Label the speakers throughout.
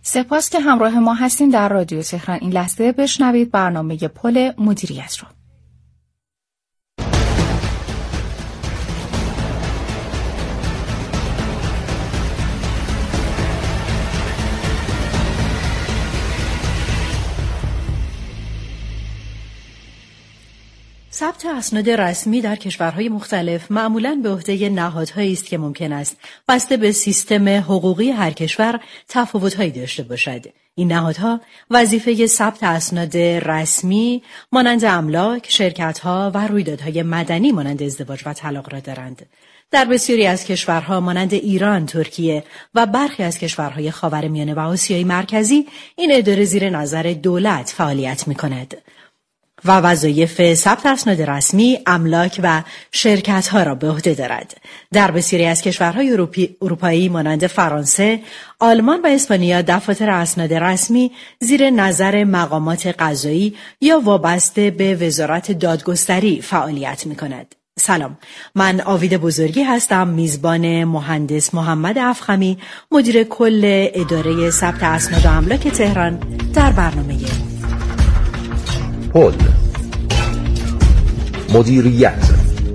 Speaker 1: سپاس که همراه ما هستین در رادیو تهران. این لحظه بشنوید برنامه پل مدیریت رو.
Speaker 2: ثبت اسناد رسمی در کشورهای مختلف معمولاً به عهده نهادهایی است که ممکن است بسته به سیستم حقوقی هر کشور تفاوت‌هایی داشته باشد. این نهادها وظیفه ثبت اسناد رسمی مانند املاک، شرکت‌ها و رویدادهای مدنی مانند ازدواج و طلاق را دارند. در بسیاری از کشورها مانند ایران، ترکیه و برخی از کشورهای خاورمیانه و آسیای مرکزی این اداره زیر نظر دولت فعالیت می‌کند و وظایف ثبت اسناد رسمی، املاک و شرکت‌ها را به عهده دارد. در بسیاری از کشورهای اروپایی مانند فرانسه، آلمان و اسپانیا دفاتر اسناد رسمی زیر نظر مقامات قضایی یا وابسته به وزارت دادگستری فعالیت می‌کند. سلام، من آوید بزرگی هستم، میزبان مهندس محمد افخمی، مدیر کل اداره ثبت اسناد و املاک تهران در برنامه
Speaker 3: پل مدیریت.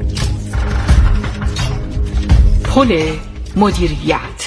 Speaker 4: پل مدیریت.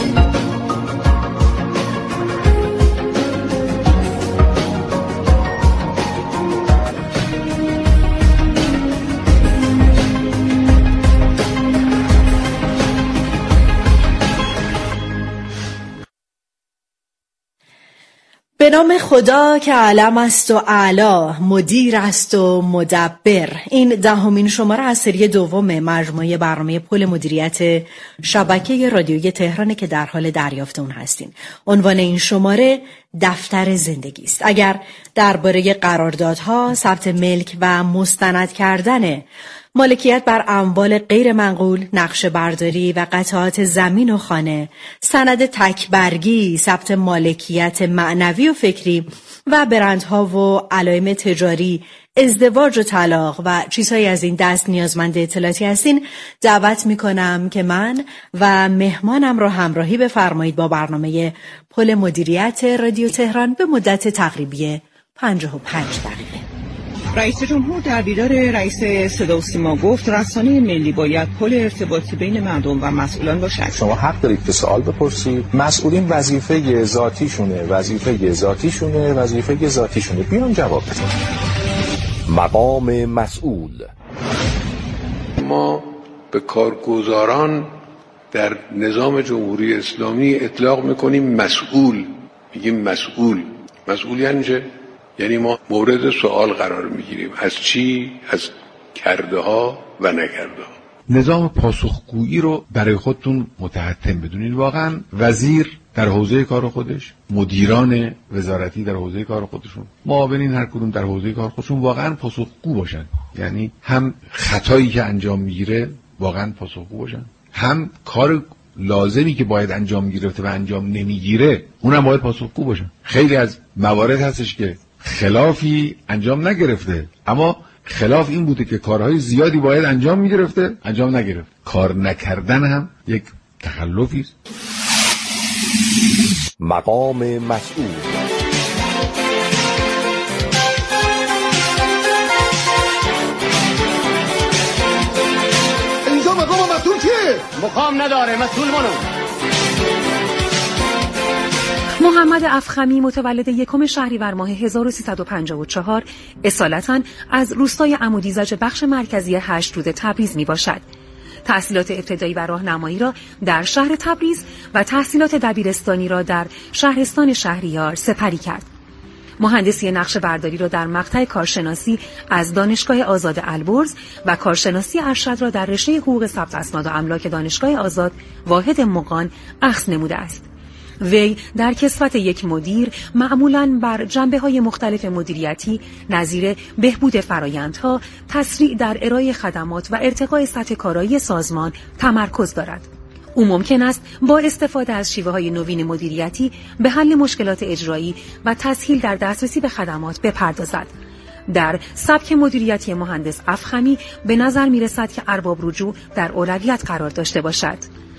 Speaker 2: به نام خدا که علم است و اعلی، مدیر است و مدبر. این 10مین شماره از سری دوم مجموعه برنامه پل مدیریت شبکه رادیویی تهران که در حال دریافت اون هستین. عنوان این شماره دفتر زندگی است. اگر درباره قراردادها، ثبت ملک و مستند کردن مالکیت بر اموال غیر منقول، نقشه برداری و قطعات زمین و خانه، سند تکبرگی، ثبت مالکیت معنوی و فکری و برندها و علائم تجاری، ازدواج و طلاق و چیزهای از این دست نیازمند اطلاعاتی هستین، دعوت میکنم که من و مهمانم را همراهی بفرمایید با برنامه پل مدیریت رادیو تهران به مدت تقریبی 55 دقیقه.
Speaker 5: رئیس جمهور در دیدار رئیس صدا و سیما گفت رسانه ملی باید پل ارتباطی بین مردم و مسئولان باشد.
Speaker 3: شما حق دارید که سوال بپرسید. مسئولین وظیفه ذاتیشونه بیان جواب بدن. مقام مسئول.
Speaker 6: ما به کارگزاران در نظام جمهوری اسلامی اطلاق میکنیم مسئول. میگیم مسئول یعنی چه؟ یعنی ما مورد سوال قرار میگیریم. از چی؟ از کرده ها و نکرده ها.
Speaker 7: نظام پاسخگویی رو برای خودتون متحتم بدونید. واقعا وزیر در حوزه کار خودش، مدیران وزارتی در حوزه کار خودشون، معاونین هر کدوم در حوزه کار خودشون واقعا پاسخگو باشن. یعنی هم خطایی که انجام میگیره واقعا پاسخگو باشن، هم کار لازمی که باید انجام گرفته و انجام نمیگیره اونم باید پاسخگو باشن. خیلی از موارد هستش که خلافی انجام نگرفته، اما خلاف این بوده که کارهای زیادی باید انجام میگرفته، انجام نگرفت. کار نکردن هم یک تخلفی است.
Speaker 3: مقام مسئول.
Speaker 8: اینجا مقام مسئول کیه؟
Speaker 9: مقام نداره، مسئول منو.
Speaker 4: محمد افخمی متولد 1 شهریور ماه 1354 اصالتاً از روستای عمودیزج بخش مرکزی 8 رود تبریز می باشد. تحصیلات ابتدایی و راهنمایی را در شهر تبریز و تحصیلات دبیرستانی را در شهرستان شهریار سپری کرد. مهندسی نقشه برداری را در مقطع کارشناسی از دانشگاه آزاد البرز و کارشناسی ارشد را در رشته حقوق ثبت اسناد و املاک دانشگاه آزاد واحد مغان اخذ نموده است. وی در کسوت یک مدیر معمولاً بر جنبه‌های مختلف مدیریتی نظیر بهبود فرآیندها، تسریع در ارائه خدمات و ارتقاء سطح کارایی سازمان تمرکز دارد. او ممکن است با استفاده از شیوه‌های نوین مدیریتی به حل مشکلات اجرایی و تسهیل در دسترسی به خدمات بپردازد. در سبک مدیریتی مهندس افخمی به نظر می‌رسد که ارباب رجوع در اولویت قرار داشته باشد.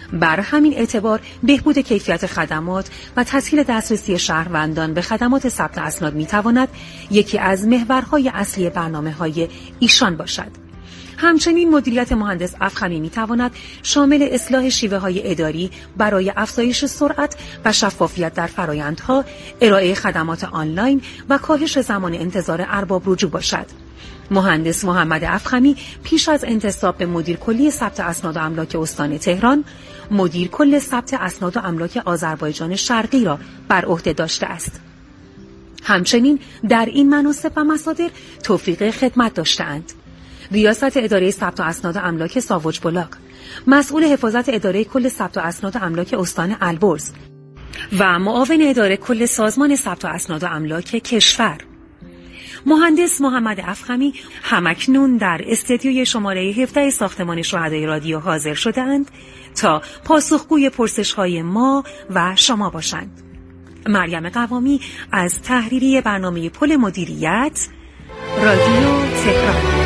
Speaker 4: بر همین اعتبار بهبود کیفیت خدمات و تسهیل دسترسی شهروندان به خدمات ثبت اسناد میتواند یکی از محورهای اصلی برنامه‌های ایشان باشد. همچنین مدیریت مهندس افخمی میتواند شامل اصلاح شیوه‌های اداری برای افزایش سرعت و شفافیت در فرآیندها، ارائه خدمات آنلاین و کاهش زمان انتظار ارباب رجوع باشد. مهندس محمد افخمی پیش از انتصاب به مدیر کلی ثبت اسناد و املاک استان تهران، مدیر کل ثبت اسناد و املاک آذربایجان شرقی را بر عهده داشته است. همچنین در این مناصب و مصادر توفیق خدمت داشته‌اند: ریاست اداره ثبت اسناد املاک ساوج بلاک، مسئول حفاظت اداره کل ثبت اسناد املاک استان البرز و معاون اداره کل سازمان ثبت اسناد املاک کشور. مهندس محمد افخمی همکنون در استدیوی شماره 17 ساختمان شهدای رادیو حاضر شده‌اند تا پاسخگوی پرسش‌های ما و شما باشند. مریم قوامی از تحریریه برنامه پل مدیریت، رادیو تهران.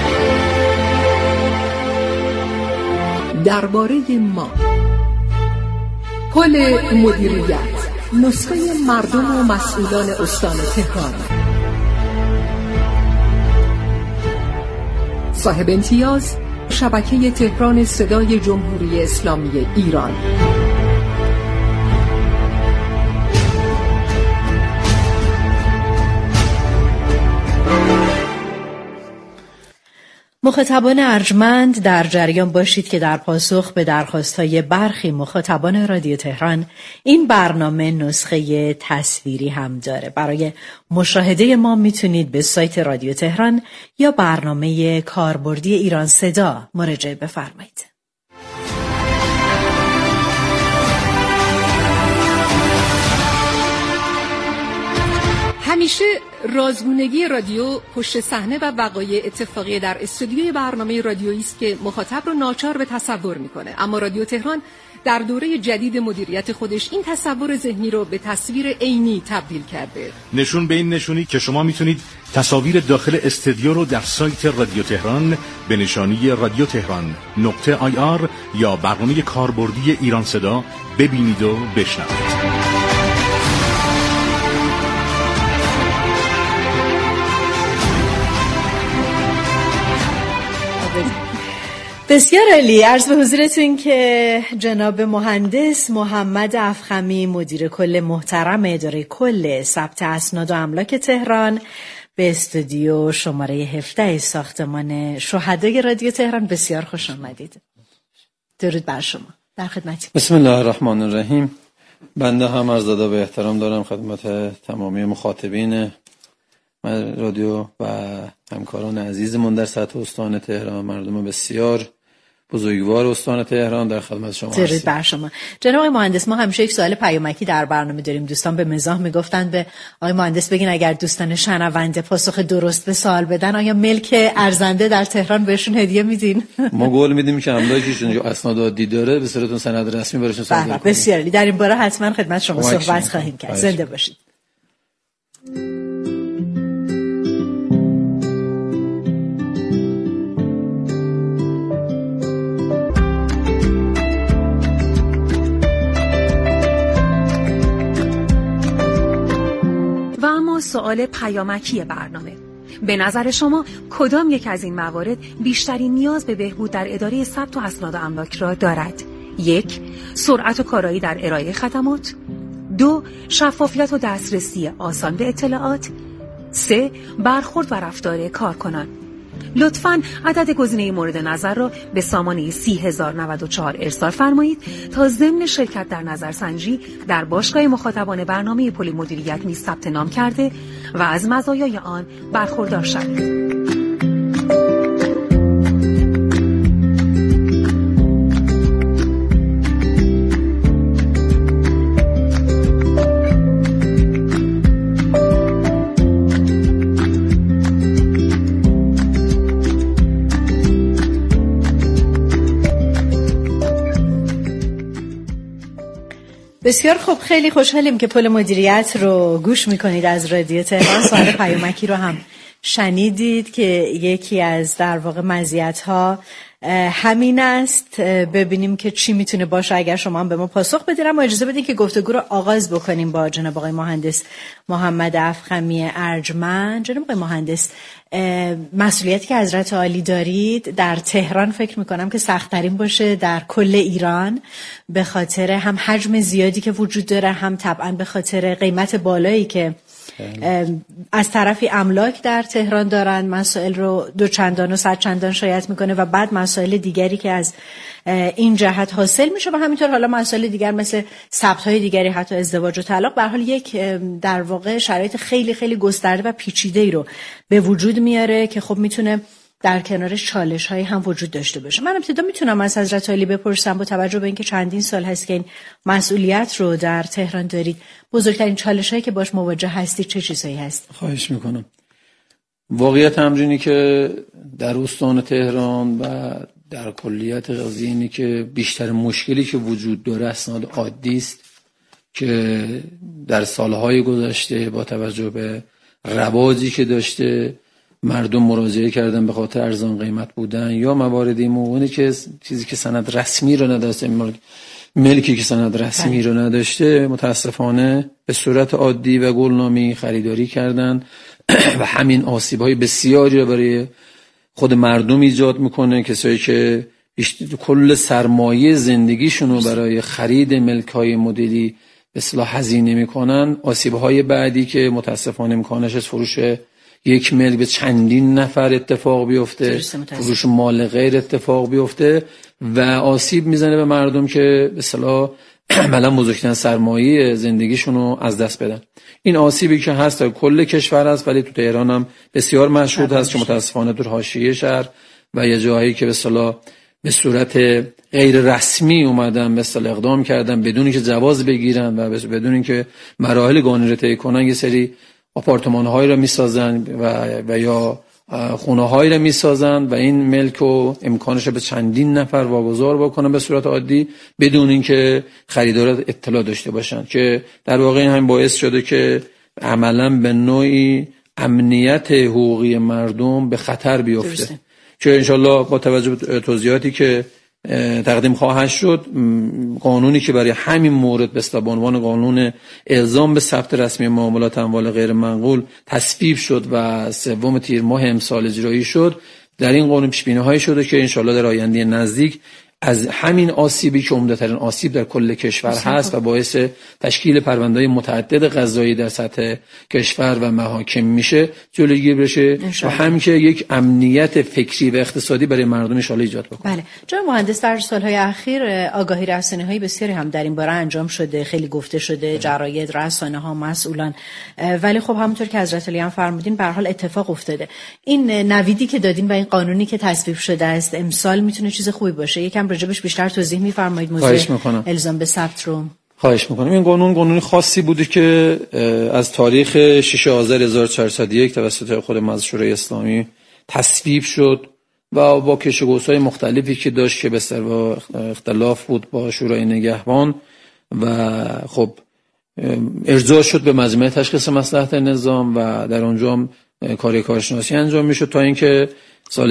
Speaker 10: درباره ما، پل مدیریت، نسخه مردم و مسئولان استان تهران. صاحب امتیاز، شبکه تهران صدای جمهوری اسلامی ایران.
Speaker 2: مخاطبان ارجمند در جریان باشید که در پاسخ به درخواست‌های برخی مخاطبان رادیو تهران این برنامه نسخه تصویری هم داره. برای مشاهده ما میتونید به سایت رادیو تهران یا برنامه کاربردی ایران صدا مراجعه بفرمایید.
Speaker 10: همیشه رازگونگی رادیو پشت صحنه و وقایع اتفاقی در استودیوی برنامه رادیویی است که مخاطب رو ناچار به تصور میکنه. اما رادیو تهران در دوره جدید مدیریت خودش این تصور ذهنی رو به تصویر عینی تبدیل کرده.
Speaker 11: نشون به این نشونی که شما میتونید تصاویر داخل استودیو رو در سایت رادیو تهران به نشانی رادیو تهران .ir یا برنامه کاربردی ایران صدا ببینید و بشنوید.
Speaker 2: بسیار عالی. عرض به حضورتون که جناب مهندس محمد افخمی، مدیر کل محترم اداره کل ثبت اسناد و املاک تهران، به استودیو شماره 17 ساختمان شهدای رادیو تهران بسیار خوش آمدید. درود بر شما. در خدمتید.
Speaker 12: بسم الله الرحمن الرحیم. بنده هم عرض ادب و احترام دارم خدمت تمامی مخاطبین رادیو و همکاران عزیزمون در سطح استان تهران، مردم بسیار بزرگوار استان تهران در خدمت شما هستیم. درود
Speaker 2: بر شما. جناب آقای مهندس، ما همیشه یک سوال پیامکی در برنامه داریم. دوستان به مزاح میگفتن به آقای مهندس بگین اگر دوستان شنونده پاسخ درست به سوال بدن آیا ملک ارزنده در تهران بهشون هدیه میدین؟
Speaker 12: ما قول میدیم که املاکشون اسناد عادی داره به صورت سند رسمی براشون صادر کنیم.
Speaker 2: بسیار عالی. در این باره حتما خدمت شما صحبت خواهیم کرد. زنده باشید.
Speaker 4: سوال پیامکی برنامه: به نظر شما کدام یک از این موارد بیشترین نیاز به بهبود در اداره ثبت و اسناد و املاک را دارد؟ 1. سرعت و کارایی در ارائه خدمات. 2. شفافیت و دسترسی آسان به اطلاعات. 3. برخورد و رفتار کارکنان. لطفاً عدد گزینه مورد نظر را به سامانه 30094 ارسال فرمایید تا ضمن شرکت در نظرسنجی در باشگاه مخاطبان برنامه پل مدیریت نیز ثبت نام کرده و از مزایای آن برخوردار شوید.
Speaker 2: بسیار خوب. خیلی خوشحالیم که پل مدیریت رو گوش میکنید از رادیو تهران. سوال پیامکی رو هم شنیدید که یکی از در واقع مزیت‌ها همین است. ببینیم که چی میتونه باشه اگر شما هم به ما پاسخ بدید. اما اجازه بدید که گفتگو رو آغاز بکنیم با جناب آقای مهندس محمد افخمی ارجمند. جناب آقای مهندس، مسئولیتی که حضرت عالی دارید در تهران فکر میکنم که سخت‌ترین باشه در کل ایران، به خاطر هم حجم زیادی که وجود داره، هم طبعا به خاطر قیمت بالایی که از طرفی املاک در تهران دارن، مسائل رو دوچندان و صدچندان شایعت میکنه و بعد مسائل دیگری که از این جهت حاصل میشه و همینطور حالا مسائل دیگر مثل ثبت‌های دیگری، حتی ازدواج و طلاق، به هر حال یک در واقع شرایط خیلی خیلی گسترده و پیچیده‌ای رو به وجود میاره که خب میتونه در کنارش چالش‌هایی هم وجود داشته باشه. من ابتدا میتونم از حضرت عالی بپرسم با توجه به اینکه چندین سال هست که این مسئولیت رو در تهران دارید، بزرگترین چالش‌هایی که باش مواجه هستید چه چیزایی هست؟
Speaker 12: خواهش میکنم. واقعیت امرینی که در استان تهران و در کلیت قضیه اینی که بیشتر مشکلی که وجود داره اسناد عادی است که در سالهای گذشته با توجه به رواجی که داشته مردم مراجعه کردن به خاطر ارزان قیمت بودن یا مواردی موانعی که چیزی که سند رسمی رو نداشته، ملکی که سند رسمی رو نداشته، متاسفانه به صورت عادی و گلنامی خریداری کردن و همین آسیب‌های بسیاری رو برای خود مردم ایجاد میکنه. کسایی که کل سرمایه زندگیشون رو برای خرید ملک‌های مدلی به اصطلاح هزینه میکنن، آسیب‌های بعدی که متاسفانه امکانش از فروش یک ملک به چندین نفر اتفاق بیفته، فروش مال غیر اتفاق بیفته و آسیب میزنه به مردم که به اصطلاح عملاً بزرگترین سرمایه زندگیشون رو از دست بدن. این آسیبی که هست در کل کشور است، ولی تو تهران هم بسیار مشهود هست که متاسفانه در حاشیه شهر و یه جایی که به اصطلاح به صورت غیر رسمی اومدن به اصطلاح اقدام کردن بدون اینکه جواز بگیرن و بدون اینکه مراحل قانونی رو طی کنن، یه سری آپارتمان‌هایی رو می‌سازن و یا خونه‌هایی رو می‌سازن و این ملک و امکانش رو به چندین نفر واگذار بکنن به صورت عادی بدون اینکه خریدار اطلاع داشته باشن، که در واقع این هم باعث شده که عملاً به نوعی امنیت حقوقی مردم به خطر بیفته. که انشالله با توجه به توضیحاتی که تقدیم خواهد شد، قانونی که برای همین مورد به عنوان قانون الزام به ثبت رسمی معاملات اموال غیر منقول تصویب شد و 3 تیر ماه امسال اجرایی شد، در این قانون پیش‌بینی‌هایی شده که انشالله در آینده نزدیک از همین آسیبی که عمده‌ترین آسیب در کل کشور هست و باعث تشکیل پرونده‌های متعدد قضایی در سطح کشور و محاکم میشه جلوگیری بشه و همین که یک امنیت فکری و اقتصادی برای مردم ان شاءالله ایجاد بکنه.
Speaker 2: بله جناب مهندس، در سالهای اخیر آگاهی رسانی‌های بسیاری هم در این باره انجام شده، خیلی گفته شده، جراید، رسانه‌ها، مسئولان، ولی خب همونطور که حضرت علی هم فرمودین به هر حال اتفاق افتاده. این نویدی که دادین و این قانونی که تصویب شده است امسال میتونه چیز خوبی باشه. یکم راجبش بیشتر توضیح می‌فرمایید موضوع الزام به ثبت رو؟
Speaker 12: خواهش میکنم. این قانون خاصی بوده که از تاریخ 6 آذر 1401 توسط خود مجلس شورای اسلامی تصویب شد و با کشوگوزهای مختلفی که داشت که به سر اختلاف بود با شورای نگهبان و خب ارجاع شد به مجمع تشخیص مصلحت نظام و در اونجا هم کارشناسی انجام میشد تا اینکه سال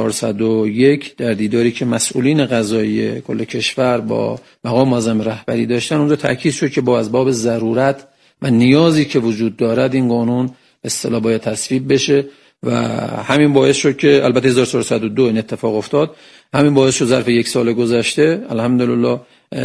Speaker 12: 1401 در دیداری که مسئولین قضایی کل کشور با مقام معظم رهبری داشتن، اونجا تاکید شد که با اسباب ضرورت و نیازی که وجود دارد این قانون اصطلاح باید تصویب بشه و همین باعث شد که البته 1402 این اتفاق افتاد. همین باعث شد ظرف 1 سال گذشته الحمدلله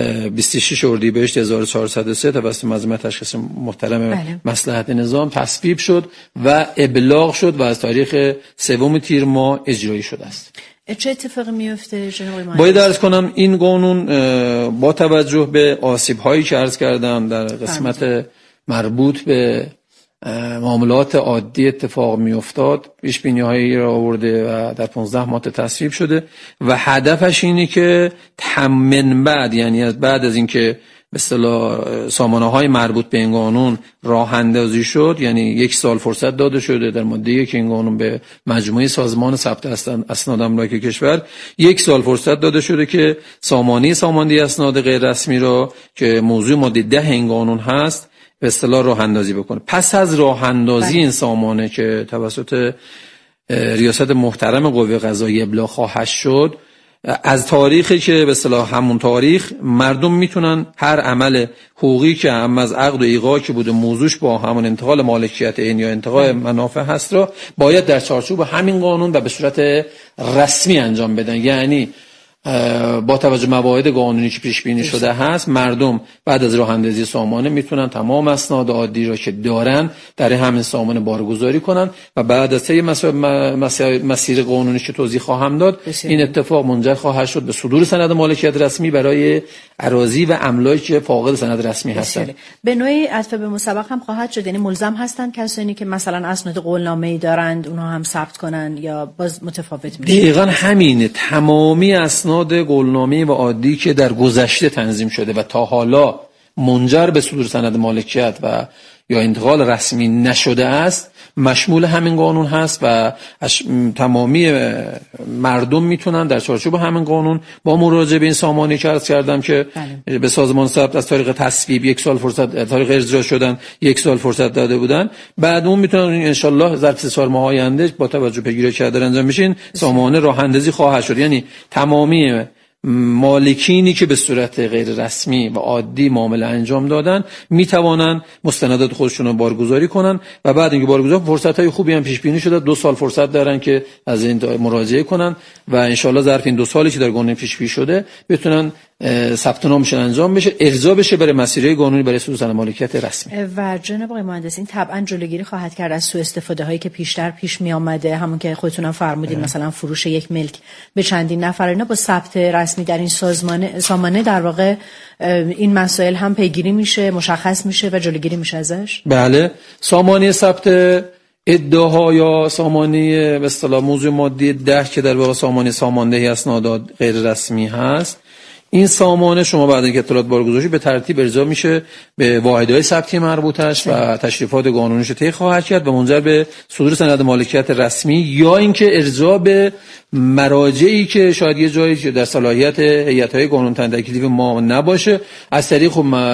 Speaker 12: 26 اردیبهشت 1403 توسط مجمع تشخیص محترم مصلحت نظام تصویب شد و ابلاغ شد و از تاریخ 3 تیر ماه اجرایی شده است.
Speaker 2: چه اتفاقی میفته جناب مهندس؟
Speaker 12: باید عرض کنم این قانون با توجه به آسیب‌هایی که عرض کردم در قسمت مربوط به معاملات عادی اتفاق می افتاد، پیش بینی‌هایی را آورده و در 15 ماه تصویب شده و هدفش اینه که من بعد، یعنی از بعد از اینکه به اصطلاح سامانه‌های مربوط به این قانون راه اندازی شد، یعنی 1 سال فرصت داده شده در ماده 1 این قانون به مجموعه سازمان ثبت اسناد املاک کشور 1 سال فرصت داده شده که ساماندهی اسناد غیر رسمی را که موضوع ماده 10 این قانون هست به اصطلاح راه اندازی بکنه. پس از راه اندازی این سامانه که توسط ریاست محترم قوه قضاییه ابلاغ خواهد شد، از تاریخی که به اصطلاح همون تاریخ مردم میتونن هر عمل حقوقی که هم از عقد و ایقاع که بوده موضوعش با همون انتقال مالکیت عینی یا انتقال منافع هست را باید در چارچوب همین قانون و به صورت رسمی انجام بدن. یعنی با توجه به مواعید قانونی که پیش بینی شده هست، مردم بعد از راه اندازی سامانه میتونن تمام اسناد عادی را که دارن در همین سامانه بارگذاری کنن و بعد از طی مسیر قانونی که توضیح خواهم داد این اتفاق منجر خواهد شد به صدور سند مالکیت رسمی برای اراضی و املاکی که فاقد سند رسمی هستند.
Speaker 2: به نوعی عطف به مسبق هم خواهد شد، یعنی ملزم هستند کسانی که مثلا اسناد قولنامه‌ای دارند اونها هم ثبت کنن یا باز متفاوت میشه؟
Speaker 12: دقیقاً همینه. تمامی اسناد قولنامه‌ای و عادی که در گذشته تنظیم شده و تا حالا منجر به صدور سند مالکیت و یا انتقال رسمی نشده است مشمول همین قانون هست و تمامی مردم میتونن در چارچوب همین قانون با مراجعه به این سامانه که عرض کردم که به سازمان ثبت از طریق تصویب 1 سال فرصت، طریق اجرا شدن 1 سال فرصت داده بودن، بعد اون میتونن ان شاء الله ظرف 3 ماه آینده با توجه به پیگیری که در انجام میشین سامانه راه اندازی خواهد شد. یعنی تمامی مالکینی که به صورت غیر رسمی و عادی معامله انجام دادن میتوانن مستندات خودشون رو بارگذاری کنن و بعد اینکه بارگذاری فرصت‌های خوبی هم پیش بینی شده 2 سال فرصت دارن که از این مراجعه کنن و ان شاء الله ظرف این 2 سالی که در قانون پیش بینی شده بتونن ثبت نامشون انجام بشه، ارجاع بشه برای مسیرهای قانونی برای صدور سند مالکیت رسمی.
Speaker 2: و جناب آقای مهندس این طبعا جلوگیری خواهد کرد از سوء استفاده هایی که پیشتر پیش می آمده، همون که خودتون هم فرمودید مثلا فروش یک ملک به چندین نفر، اینا با ثبت رسمی در این سامانه در واقع این مسائل هم پیگیری میشه، مشخص میشه و جلوگیری میشه ازش.
Speaker 12: بله، سامانه ثبت ادعاها یا سامانه به اصطلاح موضوع مادی 10 که در واقع ساماندهی اسناد غیر رسمی هست، این سامانه شما بعد اینکه اطلاعات بارگذاری به ترتیب ارجاع میشه به واحدهای ثبتی مربوطش و تشریفات قانونیش طی خواهد کرد و منجر به صدور سند مالکیت رسمی یا اینکه ارجاع به مراجعی که شاید یه جایی که در صلاحیت هیئت‌های قانون تکلیف ما نباشه از طریق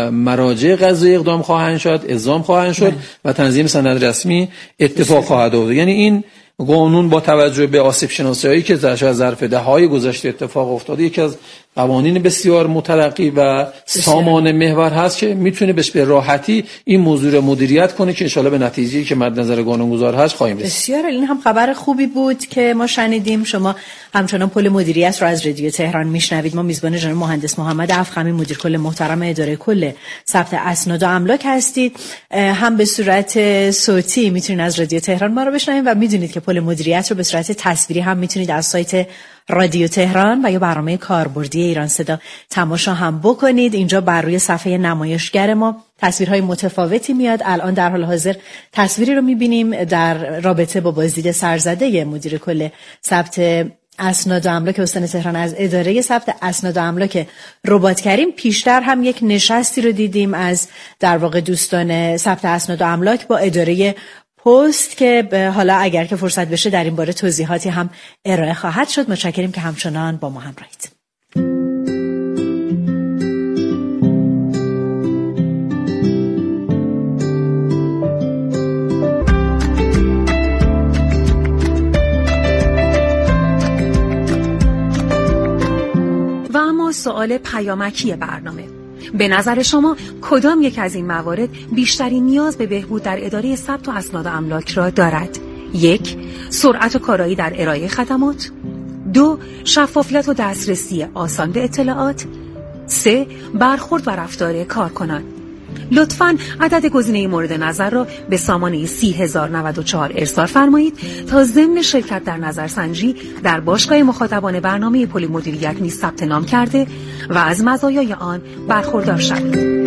Speaker 12: مراجع قضایی اقدام خواهند شد، الزام خواهند شد و تنظیم سند رسمی اتفاق خواهد افتاد. یعنی این قانون با توجه به آسیب شناسی‌هایی که در ظرف دهه‌های گذشته اتفاق افتاده یکی از قوانین بسیار مترقی و سامانه محور هست که میتونه به راحتی این موضوع رو مدیریت کنه که ان شاءالله به نتیجه‌ای که مد نظر قانونگذار هست خواهیم رسید.
Speaker 2: بسیار، این هم خبر خوبی بود که ما شنیدیم. شما همچنان پل مدیریت رو از رادیو تهران میشنوید. ما میزبان جناب مهندس محمد افخمی مدیر کل محترم اداره کل ثبت اسناد و املاک هستید. هم به صورت صوتی میتونید از رادیو تهران ما رو بشنوید و میدونید که پل مدیریت رو به صورت تصویری هم میتونید از سایت رادیو تهران و یا برنامه کاربردی ایران صدا تماشا هم بکنید. اینجا بر روی صفحه نمایشگر ما تصویرهای متفاوتی میاد. الان در حال حاضر تصویری رو میبینیم در رابطه با بازدید سرزده مدیر کل ثبت اسناد و املاک استان تهران از اداره ثبت اسناد و املاک رباط کریم. پیشتر هم یک نشستی رو دیدیم از در واقع دوستان ثبت اسناد و املاک با اداره پست که حالا اگر که فرصت بشه در این باره توضیحاتی هم ارائه خواهد شد. متشکریم که همچنان با ما همراهید.
Speaker 4: و اما سوال پیامکی برنامه، به نظر شما کدام یک از این موارد بیشترین نیاز به بهبود در اداره ثبت و اسناد املاک را دارد؟ 1. سرعت و کارایی در ارائه خدمات. 2. شفافیت و دسترسی آسان به اطلاعات. 3. برخورد و رفتار کارکنان. لطفاً عدد گزینه مورد نظر را به سامانه 30094 ارسال فرمایید تا ضمن شرکت در نظرسنجی در باشگاه مخاطبان برنامه پل مدیریت نیز ثبت نام کرده و از مزایای آن برخوردار شوید.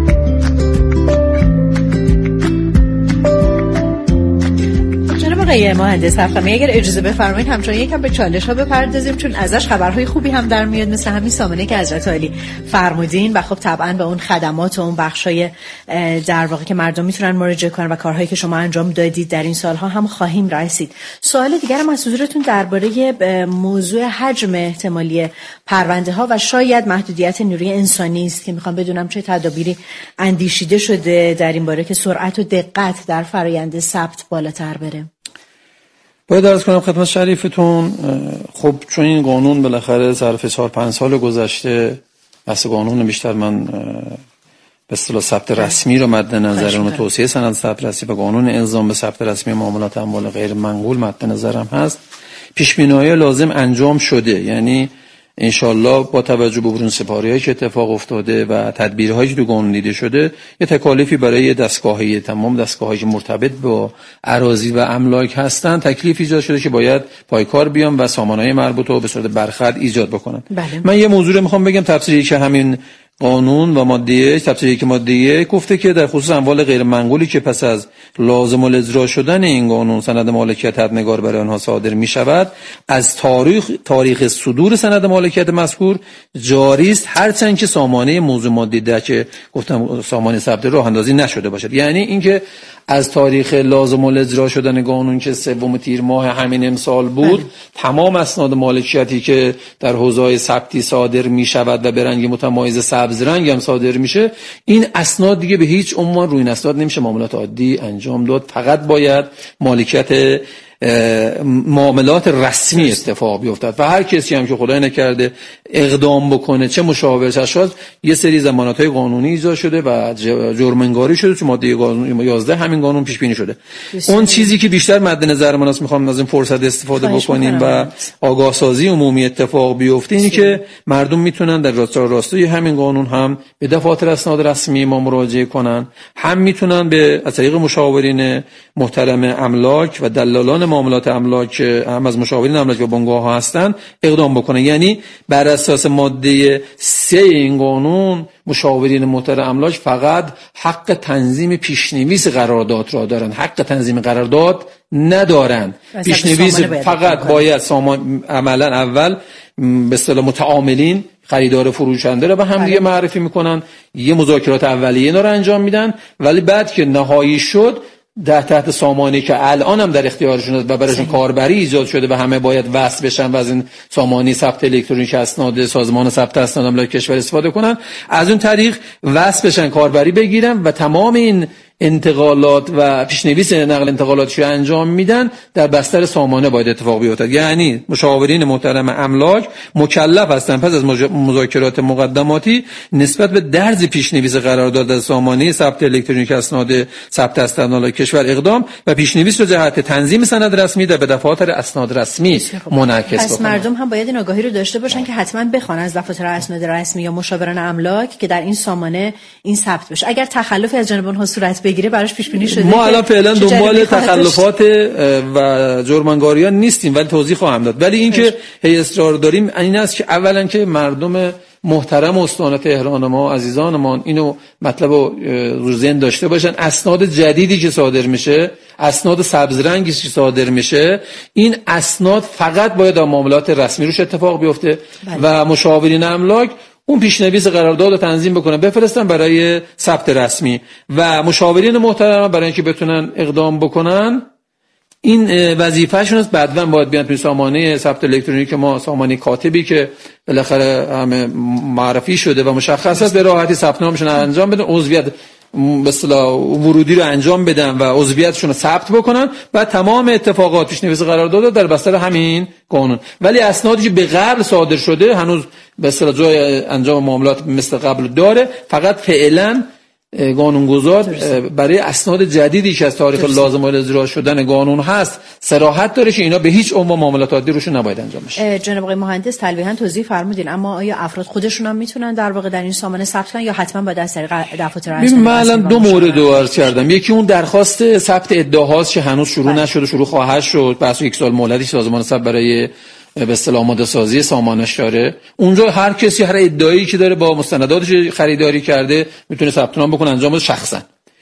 Speaker 2: آقای مهندس افخمی، اگر اجازه بفرمایید همچنان یکم به چالش ها بپردازیم، چون ازش خبرهای خوبی هم در میاد، مثل همین سامانه که حضرت عالی فرمودین و خب طبعا به اون خدمات و اون بخشای در واقع که مردم میتونن مراجعه کنن و کارهایی که شما انجام دادید در این سالها هم خواهیم رسید. سوال دیگرم از حضورتون درباره موضوع حجم احتمالی پرونده ها و شاید محدودیت نیروی انسانی است که میخوام بدونم چه تدابیری اندیشیده شده در این باره که سرعت و دقت در فرآیند ثبت بالاتر بره.
Speaker 12: باید عرض کنم خدمت شریفتون، خب چون این قانون بالاخره ظرف 4-5 سال گذشته بحث قانون بیشتر من به اصطلاح ثبت رسمی رو مد نظرم و توسعه سند ثبت رسمی و قانون الزام به ثبت رسمی معاملات اموال غیر منقول مد نظرم هست. پیش‌بینی‌های لازم انجام شده، یعنی انشالله با توجه به برون سپاری‌هایی که اتفاق افتاده و تدبیرهایی که تو قانون دیده شده، یه تکالیفی برای دستگاه‌های تمام دستگاه‌هایی که مرتبط با اراضی و املاک هستن تکلیف ایجاد شده که باید پایکار بیان و سامانه‌های مربوطه رو به صورت برخورد ایجاد بکنن. من یه موضوع رو میخوام بگم، تفسیری که همین قانون و ماده تفسیری که ماده گفته که در خصوص اموال غیر منقولی که پس از لازم الاجرا شدن این قانون سند مالکیت حدنگار برای آنها صادر می شود، از تاریخ صدور سند مالکیت مذکور جاری است، هرچند که سامانه موضوع ماده 10 که گفتم سامانه ثبت راه اندازی نشده باشد. یعنی اینکه از تاریخ لازم الاجرا شدن قانون که 3 تیر ماه همین امسال بود، تمام اسناد مالکیتی که در حوزه‌های ثبتی صادر می شود و به رنگ متمایز سبز رنگ هم صادر میشه، این اسناد دیگه به هیچ عنوان روی این اسناد نمیشه معاملات عادی انجام داد، فقط باید مالکیت معاملات رسمی اتفاق بیفتد و هر کسی هم که خدای نکرده اقدام بکنه، چه مشاور چه اشخاص، یه سری ضمانت‌های قانونی ایجاد شده و جرم انگاری شده تو ماده 11 همین قانون پیش بینی شده. اون چیزی که بیشتر مد نظر من است، میخوام از این فرصت استفاده بکنیم و آگاه سازی عمومی اتفاق بیفته، اینی که مردم میتونن در راستای همین قانون هم به دفاتر اسناد رسمی ما مراجعه کنن، هم میتونن به از طریق مشاورین محترم املاک و دلالان معاملات املاک، هم از مشاورین املاک و بنگاه ها هستن، اقدام بکنن. یعنی بر اساس ماده 3 این قانون مشاورین محترم املاک فقط حق تنظیم پیشنویس قرارداد را دارن، حق تنظیم قرارداد ندارن. پیشنویس فقط باید عملا اول به اصطلاح متعاملین خریدار فروشنده رو به هم دیگه معرفی میکنن، یه مذاکرات اولیه اینا رو انجام میدن، ولی بعد که نهایی شد تحت سامانه‌ای که الان هم در اختیارشون است و براشون کاربری ایجاد شده و همه باید وصل بشن و از این سامانه ثبت الکترونیک اسناد سازمان ثبت اسناد املاک کشور استفاده کنن، از اون طریق وصل بشن، کاربری بگیرن و تمام این انتقالات و پیشنویس نقل انتقالاتشو انجام میدن در بستر سامانه باید اتفاق بیفتد. یعنی مشاورین محترم املاک مکلف هستند پس از مذاکرات مقدماتی نسبت به درج پیشنویس قرارداد از سامانه ثبت الکترونیک اسناد ثبت اسناد کشور اقدام و پیشنویس رو جهت تنظیم سند رسمی در به دفاتر اسناد رسمی منعکس
Speaker 2: پس
Speaker 12: بکنن.
Speaker 2: مردم هم باید این آگاهی رو داشته باشن که حتما بخوان از دفاتر اسناد رسمی یا مشاوران املاک که در این سامانه این ثبت بشه. اگر تخلفی از جانب اونها صورت بگیره براش پیش بینی شده.
Speaker 12: ما الان فعلا دنبال تخلفات و جرم‌انگاری‌ها نیستیم، ولی توضیح خواهم داد. ولی اینکه هی اصرار داریم این است که اولا که مردم محترم استان تهران ما عزیزان ما اینو مطلب رو ذهن داشته باشن، اسناد جدیدی که صادر میشه، اسناد سبز رنگی که صادر میشه، این اسناد فقط باید در معاملات رسمی روش اتفاق بیفته و مشاورین املاک اون پیشنویس قرارداد رو تنظیم بکنن بفرستن برای ثبت رسمی و مشاورین محترم برای اینکه بتونن اقدام بکنن این وظیفه‌شون است. بعداً باید بیان توی سامانه ثبت الکترونیک ما، سامانه کاتبی که بالاخره همه معرفی شده و مشخص است، به راحتی ثبت نامشون انجام بدن، عضویت به اصطلاح ورودی رو انجام بدن و عضویتشون رو ثبت بکنن و تمام اتفاقات پیشنویس قرارداد در بستر همین قانون. ولی اسنادی که به قبل صادر شده هنوز به اصطلاح جای انجام معاملات مثل قبل داره، فقط فعلا قانونگذار برای اسناد جدیدی که از تاریخ لازم الاجرا شدن قانون هست صراحت داره که اینا به هیچ عنوان معاملات عادی روشون نباید انجام بشه.
Speaker 2: جناب آقای مهندس تلویحاً توضیح فرمودین، اما آیا افراد خودشون هم میتونن در واقع در این سامانه ثبت کنن یا حتما باید از طریق دفاتر رسمی؟
Speaker 12: من الان دو مورد رو عرض کردم. یکی اون درخواست ثبت ادعاهاست که هنوز شروع نشده، شروع خواهد شد، پس 1 سال مهلتی سازمان ثبت برای به اصطلاح آماده سازی سامانش داره. اونجا هر کسی هر ادعایی که داره با مستنداتش خریداری کرده میتونه ثبت نام بکنه انجام بده شخصا.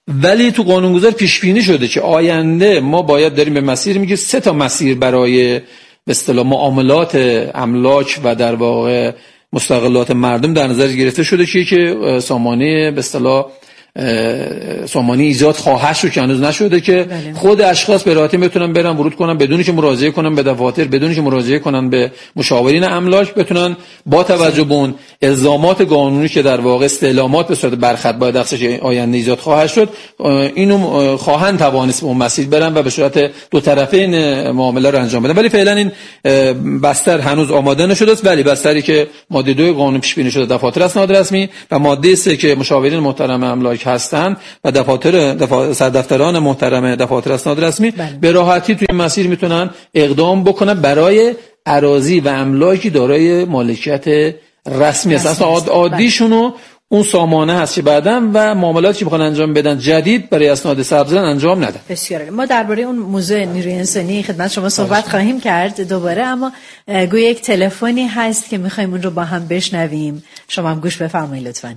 Speaker 12: ولی تو قانونگذار پیش بینی شده که آینده ما باید داریم به مسیر میگه 3 مسیر برای به اصطلاح معاملات املاک و در واقع مستقلات مردم در نظر گرفته شده که سامانه به اصطلاح سامانه ایجاد خواهد شد که هنوز نشده که خود اشخاص به راحتی بتونن برن ورود کنن بدون که مراجعه کنن به دفاتر، بدون که مراجعه کنن به مشاورین املاک، بتونن با توجه به اون الزامات قانونی که در واقع استعلامات به صورت برخط باید دستش آینده ایجاد خواهد شد اینو خواهند توانست به اون مسیر برن و به صورت دو طرفه این معامله رو انجام بدن. ولی فعلا این بستر هنوز آماده نشده است. ولی بستری که ماده 2 قانون پیش بینی شده دفاتر اسناد رسمی و ماده 3 که مشاورین محترم املاک هستند و سردفتران محترم دفاتر اسناد رسمی به راحتی توی مسیر میتونن اقدام بکنن برای اراضی و املاکی دارای مالکیت رسمی است. اصلا عادیشونو اون سامانه هست که بعداً و معاملاتی که میخوان انجام بدن جدید برای اسناد ثبت انجام ندن.
Speaker 2: بسیار ما درباره اون موضوع نیروی انسانی خدمت شما صحبت خواهیم کرد دوباره، اما گویا یک تلفنی هست که میخوایم اون رو با هم بشنویم. شما هم گوش بفرمایید لطفاً.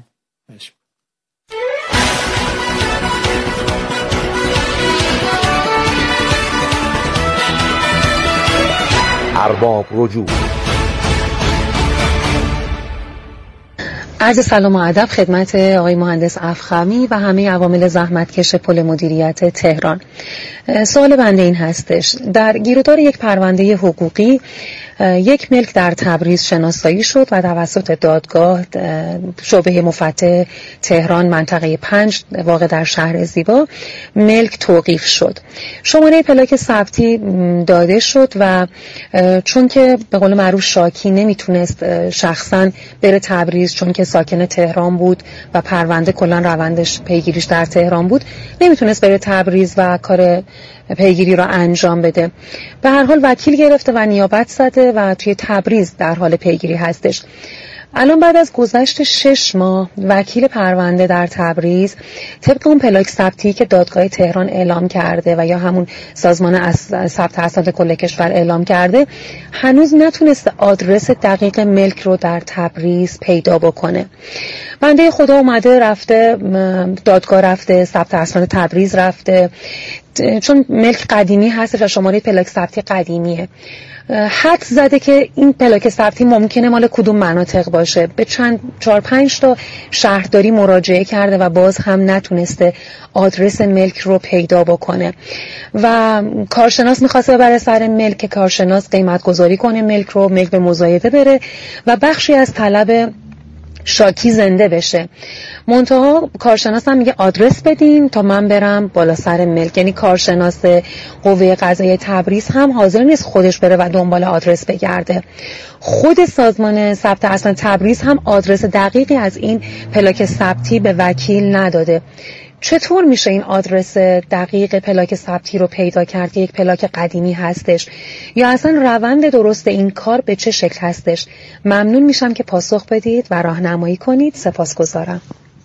Speaker 13: ارباب رجوع.
Speaker 4: عرض سلام و ادب خدمت آقای مهندس افخمی و همه عوامل زحمتکش پل مدیریت تهران. سوال بنده این هستش: در گیرودار یک پرونده حقوقی یک ملک در تبریز شناسایی شد و توسط دادگاه شعبه مفتح تهران منطقه 5 واقع در شهر زیبا ملک توقیف شد. شماره پلاک ثبتی داده شد و چون که به قول معروف شاکی نمیتونست شخصا بره تبریز چون که ساکن تهران بود و پرونده کلا روندش پیگیریش در تهران بود، نمیتونست بره تبریز و کار پیگیری را انجام بده. به هر حال وکیل گرفته و نیابت زده و توی تبریز در حال پیگیری هستش. الان بعد از گذشت 6 ماه وکیل پرونده در تبریز طبق اون پلاک ثبتی که دادگاه تهران اعلام کرده و یا همون سازمان ثبت اسناد کل کشور اعلام کرده هنوز نتونسته آدرس دقیق ملک رو در تبریز پیدا بکنه. بنده خدا اومده رفته دادگاه، رفته ثبت اسناد تبریز رفته، چون ملک قدیمی هست و شماره پلاک ثبتی قدیمیه. حدس زده که این پلاک ثبتی ممکنه مال کدوم مناطق باشه. به 4-5 تا شهرداری مراجعه کرده و باز هم نتونسته آدرس ملک رو پیدا بکنه و کارشناس میخواسته ببره سر ملک که کارشناس قیمت گذاری کنه ملک رو، ملک به مزایده بره و بخشی از طلب شاکی زنده بشه. منتها کارشناس هم میگه آدرس بدین تا من برم بالا سر ملک. یعنی کارشناس قوه قضاییه تبریز هم حاضر نیست خودش بره و دنبال آدرس بگرده. خود سازمان ثبت اسناد تبریز هم آدرس دقیقی از این پلاک ثبتی به وکیل نداده. چطور میشه این آدرس دقیق پلاک ثبتی رو پیدا کرد که یک پلاک قدیمی هستش؟ یا اصلا روند درست این کار به چه شکل هستش؟ ممنون میشم که پاسخ بدید و راهنمایی کنید. سپاسگزارم.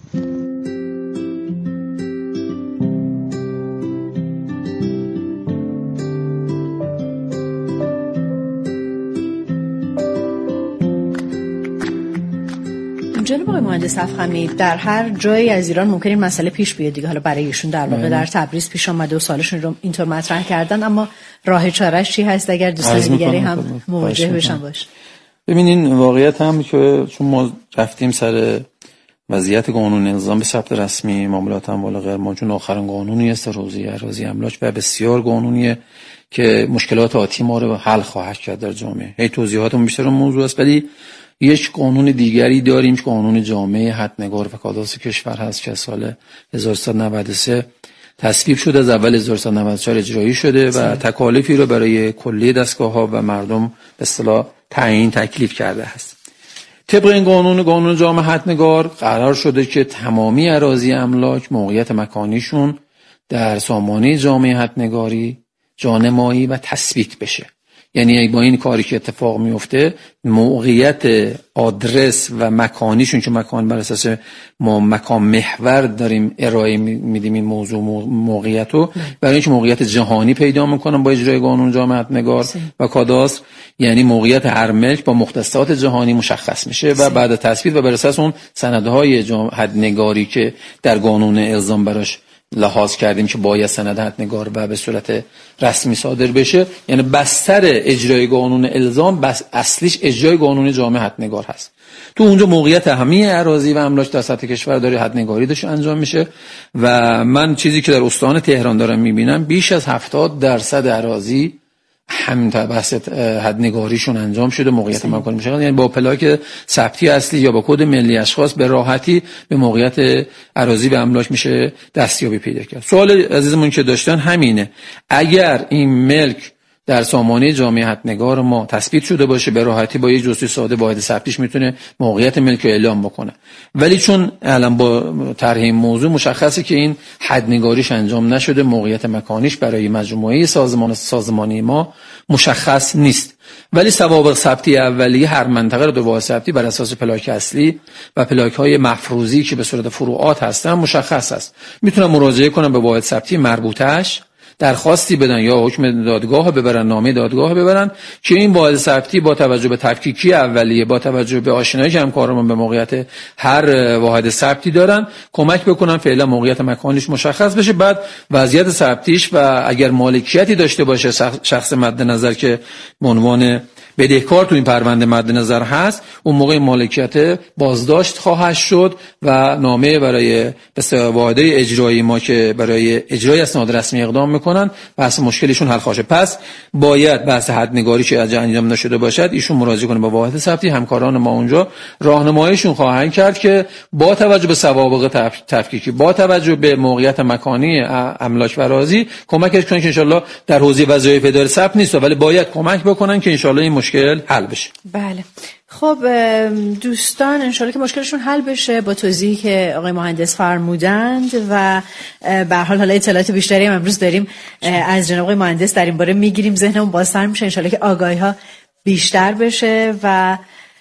Speaker 2: جناب آقای مهندس افخمی، در هر جایی از ایران ممکنه این مسئله پیش بیاد دیگه. حالا برای ایشون در واقع در تبریز پیش اومده و سالشون رو اینطور مطرح کردن، اما راه چاره‌اش چی هست اگر دوستان دیگری هم مواجه بشن باشه؟
Speaker 12: ببینین واقعیت هم که چون ما رفتیم سر وضعیت قانون نظام به ثبت رسمی معاملات اموال غیر مالچون آخرین قانونی است حوزه اراضی املاک و بسیار قانونیه که مشکلات آتی ما رو حل خواهد کرد در جامعه. هی توضیحاتمون بیشتر موضوع است، ولی یک قانون دیگری داریم که قانون جامعه حدنگار و کاداستر کشور هست که سال 1393 تصویب شده، از اول 1394 اجرایی شده و تکالیفی رو برای کلیه دستگاه‌ها و مردم به اصطلاح تعیین تکلیف کرده است. طبق این قانون جامعه حدنگار قرار شده که تمامی اراضی املاک موقعیت مکانیشون در سامانه جامعه حدنگاری جانمایی و تثبیت بشه. یعنی با این کاری که اتفاق میفته موقعیت آدرس و مکانیشون که مکان بر اساس ما مکان محور داریم ارائه میدیم این موضوع موقعیت رو برای اینکه موقعیت جهانی پیدا میکنن با اجرای قانون جامعه حدنگار و کاداستر، یعنی موقعیت هر ملک با مختصات جهانی مشخص میشه و بعد تثبیت و بر اساس اون سندهای حدنگاری که در قانون الزام براش لحاظ کردیم که باید سند حدنگار و به صورت رسمی صادر بشه. یعنی بستر اجرای قانون الزام اصلیش اجرای قانون جامع حدنگار هست. تو اونجا موقعیت همه اراضی و املاک در سطح کشور داره حدنگاری داشته انجام میشه و من چیزی که در استان تهران دارم میبینم بیش از 70% اراضی هم بحث حدنگاریشون انجام شده، موقعیت مکانی میشه، یعنی با پلاک ثبتی اصلی یا با کد ملی اشخاص به راحتی به موقعیت اراضی و املاک میشه دستیابی پیدا کرد. سوال عزیزمون که داشتن همینه، اگر این ملک در سامانه جامعه حدنگار ما تثبیت شده باشه به راحتی با یک جستجوی ساده واحد ثبتیش میتونه موقعیت ملک رو اعلام بکنه، ولی چون الان با طرح این موضوع مشخصه که این حدنگاریش انجام نشده، موقعیت مکانیش برای مجموعه سازمانی ما مشخص نیست، ولی سوابق ثبتی اولیه هر منطقه رو به واحد ثبتی بر اساس پلاک اصلی و پلاک‌های مفروضی که به صورت فروعات هستن مشخص است. میتونن مراجعه کنن به واحد ثبتی مربوطه‌اش، درخواستی بدن یا حکم دادگاه ببرن، نامه دادگاه ببرن که این واحد ثبتی با توجه به تفکیکی اولیه، با توجه به آشنایی که همکارمون به موقعیت هر واحد ثبتی دارن کمک بکنن فعلا موقعیت مکانیش مشخص بشه، بعد وضعیت ثبتیش و اگر مالکیتی داشته باشه شخص مد نظر که به عنوان بدهکار تو این پرونده مد نظر هست، اون موقع مالکیت بازداشت خواهد شد و نامه برای واحده اجرایی ما که برای اجرای اسناد رسمی اقدام میکنن بحث مشکلشون حل خواهد. پس باید بحث حدنگاری که انجام نشده باشد ایشون مراجعه کنه با واحد ثبتی، همکاران ما اونجا راهنماییشون خواهند کرد که با توجه به سوابق تفکیکی، با توجه به موقعیت مکانی املاک و اراضی کمکش کنن که ان شاءالله در حوزه وظایف اداره ثبت نیست ولی باید کمک بکنن که ان شاءالله این مشکل حل بشه.
Speaker 2: بله خب دوستان انشالله که مشکلشون حل بشه با توضیحی که آقای مهندس فرمودند و به هر حال حالا اطلاعات بیشتری هم امروز داریم از جناب آقای مهندس در این باره میگیریم، ذهنمون بازتر میشه، انشالله که آگاهی ها بیشتر بشه و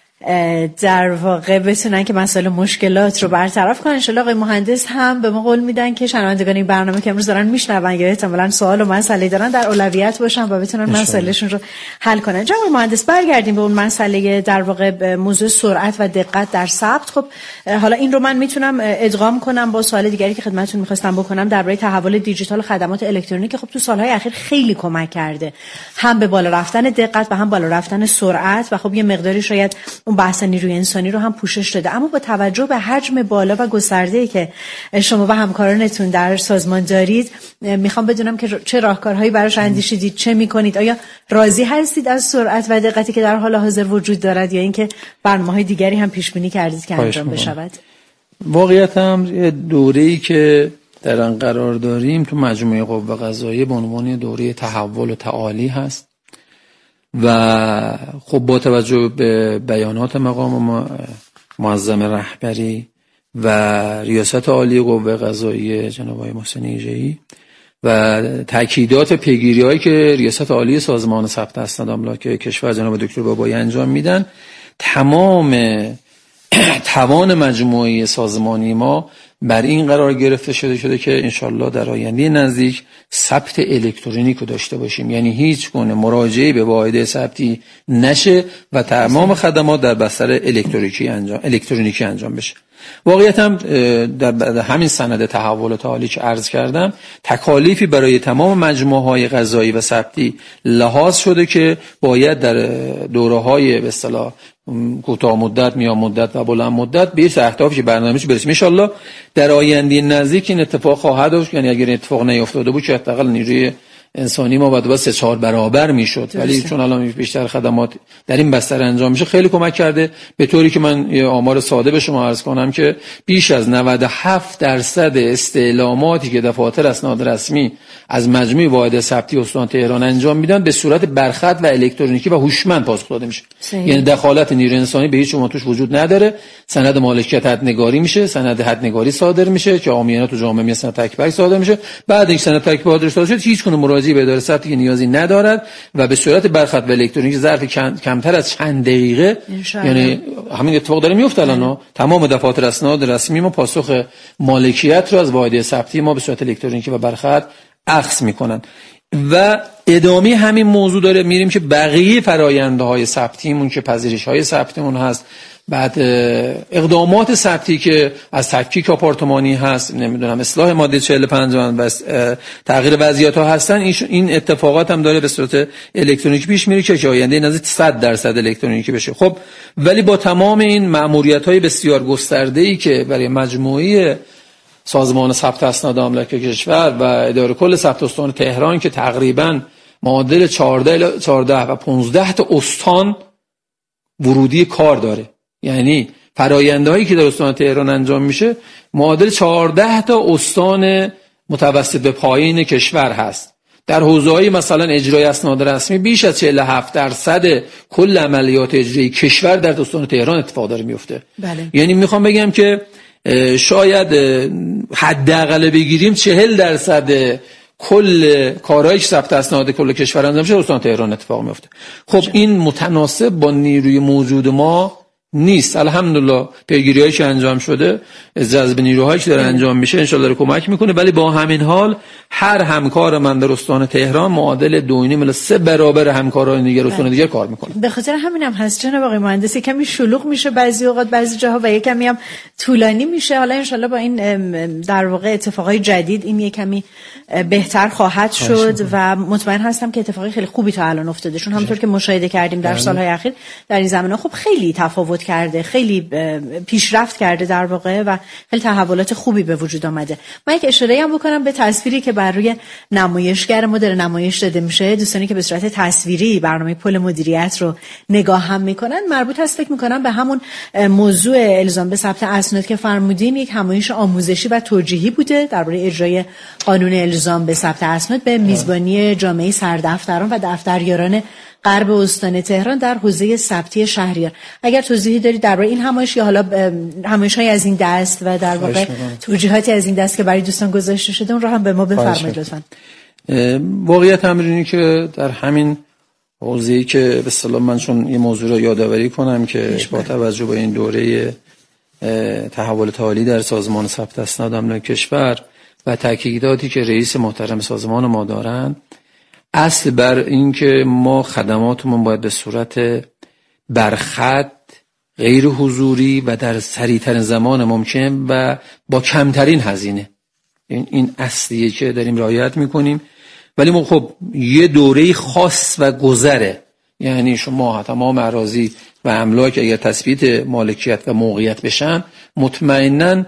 Speaker 2: در واقع بتونن که مسائل مشکلات رو برطرف کنن. انشالله آقای مهندس هم به ما قول میدن که شنوندگان این برنامه که امروز دارن میشنون یا احتمالاً سوال و مسئله دارن در اولویت باشن و بتونن مسائلشون رو حل کنن. جناب مهندس برگردیم به اون مسئله در واقع موضوع سرعت و دقت در ثبت. خب حالا این رو من میتونم ادغام کنم با سوال دیگری که خدمتتون می‌خواستم بکنم درباره تحول دیجیتال خدمات الکترونیکی. خب تو سالهای اخیر خیلی کمک کرده هم به بالا رفتن دقت و هم بالا رفتن سرعت و خب یه مقداری شاید اون بحث نیروی انسانی رو هم پوشش داده، اما با توجه به حجم بالا و گسترده‌ای که شما و همکارانتون در سازمان دارید میخوام بدونم که چه راهکارهایی براش اندیشیدید، چه میکنید، آیا راضی هستید از سرعت و دقتی که در حال حاضر وجود دارد یا اینکه برنامه‌های دیگری هم پیش بینی کردید که انجام بشود؟
Speaker 12: واقعیت هم دوره‌ای که در آن قرار داریم تو مجموعه قوه قضاییه به عنوان دوره تحول و تعالی هست و خب با توجه به بیانات مقام معظم رهبری و ریاست عالی قوه قضاییه جناب آقای محسن ایجه‌ای و تاکیدات پیگیری‌هایی که ریاست عالی سازمان ثبت اسناد املاک کشور جناب دکتر بابایی انجام میدن، تمام توان مجموعه سازمانی ما بر این قرار گرفته شده که انشالله در آینده نزدیک ثبت الکترونیک رو داشته باشیم، یعنی هیچ گونه مراجعه به واحد ثبتی نشه و تمام خدمات در بستر الکترونیکی انجام بشه. واقعیت هم در همین سند تحول تعالی که عرض کردم تکالیفی برای تمام مجموعه‌های قضایی و ثبتی لحاظ شده که باید در دوره‌های به اصطلاح کوتاه مدت، میان مدت و بلند مدت به اهدافی که برنامه‌اش برسیم. ان شاءالله در آینده نزدیک این اتفاق خواهد افتاد، یعنی اگر اتفاق نیفتاده بود که حداقل نیروی انسانی ما باید 3-4 برابر میشد، ولی چون الان بیشتر خدمات در این بستر انجام میشه خیلی کمک کرده، به طوری که من یه آمار ساده به شما عرض کنم که بیش از 97% استعلاماتی که دفاتر اسناد رسمی از مجموع واحد ثبتی استان تهران انجام میدن به صورت برخط و الکترونیکی و هوشمند پاسخ داده میشه. یعنی دخالت نیروی انسانی به هیچ عنوان توش وجود نداره. سند مالکیت حدنگاری میشه، سند حدنگاری صادر میشه که عامیانه تو جامعه می سند تک‌بک صادر میشه. بعد این سند تک‌بک صادر شد هیچ گونه مراجعه به اداره ثبتی نیازی ندارد و به صورت برخط و الکترونیکی ظرف کمتر از چند دقیقه، یعنی همین اتفاق داره میفته الان، تمام دفاتر اسناد رسمی ما پاسخ مالکیت رو از واحد ثبتی ما به صورت الکترونیکی و برخط اخذ میکنن و ادامه همین موضوع داره میریم که بقیه فرآیندهای ثبتیمون که پذیرش‌های ثبتیمون هست بعد اقدامات ثبتی که از تفکیک آپارتمانی هست، نمیدونم اصلاح ماده 45 بس تغییر وضعیت ها هستن، این اتفاقات هم داره به صورت الکترونیکی پیش میره که آینده نزدیک 100% الکترونیکی بشه. خب ولی با تمام این مأموریت‌های بسیار گسترده‌ای که برای مجموعه سازمان ثبت اسناد املاک کشور و اداره کل ثبت استان تهران که تقریباً معادل 14 و 15 تا استان ورودی کار داره، یعنی فرآیندهایی که در استان تهران انجام میشه معادل 14 تا استان متوسط به پایین کشور هست. در حوزه‌های مثلا اجرای اسناد رسمی بیش از 47% کل عملیات اجرایی کشور در استان تهران اتفاق داره میفته.
Speaker 2: بله.
Speaker 12: یعنی میخوام بگم که شاید حداقل بگیریم 40% کل کارهایی که ثبت اسناد کل کشور انجام میشه استان تهران اتفاق میفته. خب این متناسب با نیروی موجود ما نیست. الحمدلله پیگیری‌هایی که انجام شده، جذب نیروهایی که داره انجام میشه انشالله داره کمک میکنه، ولی با همین حال هر همکار من در استان تهران معادل 2.5 الی 3 برابر همکاران دیگر استان دیگر کار میکنه.
Speaker 2: به خاطر همینم هست جناب آقای مهندس کمی شلوغ میشه بعضی اوقات بعضی جاها و کمی هم طولانی میشه. حالا انشالله با این در واقع اتفاقای جدید این کمی بهتر خواهد شد و مطمئن هستم که اتفاقی خیلی خوبی تا الان افتاده، چون همونطور که مشاهده کردیم در سالهای اخیر در این زمینه خب خیلی تفاوت کرده، خیلی پیشرفت کرده در واقع و خیلی تحولات خوبی به وجود آمده. من یک اشاره هم بکنم به تصویری که بر روی نمایشگر ما داره نمایش داده میشه. دوستانی که به صورت تصویری برنامه پل مدیریت رو نگاه هم میکنن مربوط هست فکر میکنم به همون موضوع الزام به ثبت اسناد که فرمودین. یک همایش آموزشی و توجیهی بوده درباره اجرای قانون الزام به ثبت اسناد به میزبانی جامعه سردفتران و دفتریاران غرب استان تهران در حوزه ثبتی شهریار. اگر توضیحی دارید درباره این همایش یا حالا همایش‌های از این دست و در واقع توجیهاتی از این دست که برای دوستان گذاشته شده اون رو هم به ما بفرمایید لطفاً.
Speaker 12: واقعیت امر اینه که در همین حوزه‌ای که به اصطلاح من چون یه موضوع رو یادآوری کنم که با توجه به این دوره تحولات عالی در سازمان ثبت اسناد املاک کشور و تاکیداتی که رئیس محترم سازمان ما دارن، اصل بر این که ما خدماتمون باید به صورت برخط، غیر حضوری و در سریع‌ترین زمان ممکن و با کمترین هزینه، این اصلیه که داریم رعایت میکنیم. ولی ما خب یه دوره خاص و گذره، یعنی شما تمام اراضی و املاک اگر تثبیت مالکیت و موقعیت بشن مطمئناً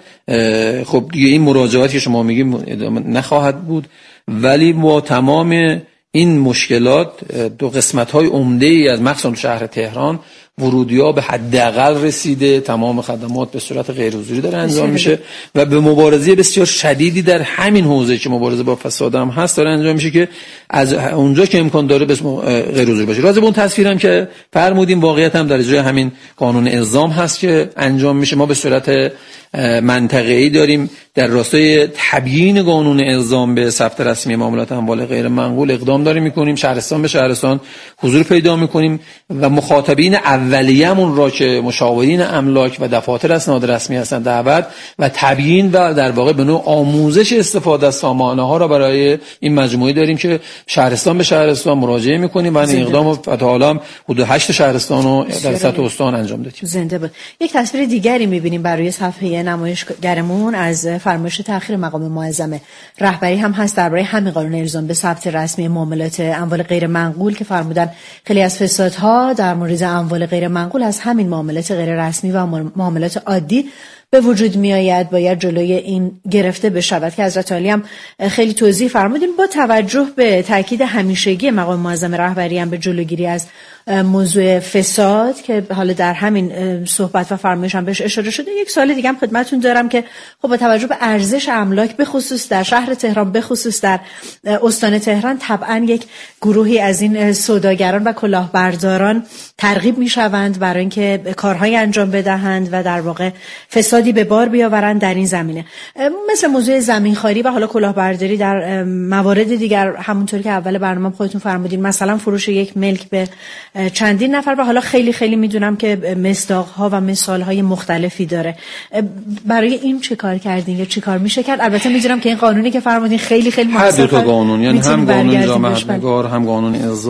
Speaker 12: خب دیگه این مراجعاتی که شما میگیم نخواهد بود. ولی با تمام این مشکلات دو قسمت‌های عمده‌ای از مخصوصا شهر تهران ورودی‌ها به حداقل رسیده، تمام خدمات به صورت غیر حضوری داره انجام میشه و به مبارزه بسیار شدیدی در همین حوزه که مبارزه با فساد هم هست داره انجام میشه که از اونجا که امکان داره به غیر حضوری باشه. راجع به اون تصویرم که فرمودیم واقعیت هم در اجرای همین قانون الزام هست که انجام میشه. ما به صورت منطقه‌ای داریم در راستای تبیین قانون الزام به ثبت رسمی معاملات اموال غیر منقول اقدام داریم میکنیم، شهرستان به شهرستان حضور پیدا میکنیم و مخاطبین اولیه‌مون را که مشاورین املاک و دفاتر اسناد رسمی هستند دعوت و تبیین و در واقع به نوع آموزش استفاده از سامانه ها را برای این مجموعه داریم که شهرستان به شهرستان مراجعه میکنیم و این اقدام رو تا حالا حدود 8 شهرستان رو در سطح استان انجام دادیم.
Speaker 2: زنده بود. یک تصویر دیگری میبینیم برای صفحه نمایشگرمون از فرمایش تأخیر مقام معظم رهبری هم هست درباره همین قانون الزام به ثبت رسمی معاملات اموال غیر منقول که فرمودن خیلی از فسادها در مورد اموال غیر منقول از همین معاملات غیر رسمی و معاملات عادی به وجود می آید، باید جلوی این گرفته بشود که حضرت عالی هم خیلی توضیح فرمودین. با توجه به تاکید همیشگی مقام معظم رهبری هم به جلوگیری از موضوع فساد که حالا در همین صحبت و فرمایش هم بهش اشاره شده، یک سوال دیگه هم خدمتتون دارم که خب با توجه به ارزش املاک به خصوص در شهر تهران به خصوص در استان تهران طبعا یک گروهی از این سوداگران و کلاهبرداران ترغیب میشوند برای اینکه کارهای انجام بدهند و در واقع فسادی به بار بیاورند در این زمینه، مثل موضوع زمینخواری و حالا کلاهبرداری در موارد دیگر. همونطوری که اول برنامه خودتون فرمودین مثلا فروش یک ملک به چندین نفر و حالا خیلی خیلی میدونم که مصداق‌ها و مثال‌های مختلفی داره. برای این چه کار کردین یا چه کار میشه کرد؟ البته میدونم که این قانونی که فرمودین خیلی خیلی
Speaker 12: هر دو تا قانون، یعنی هم قانون جامعه نگار هم قانون الزام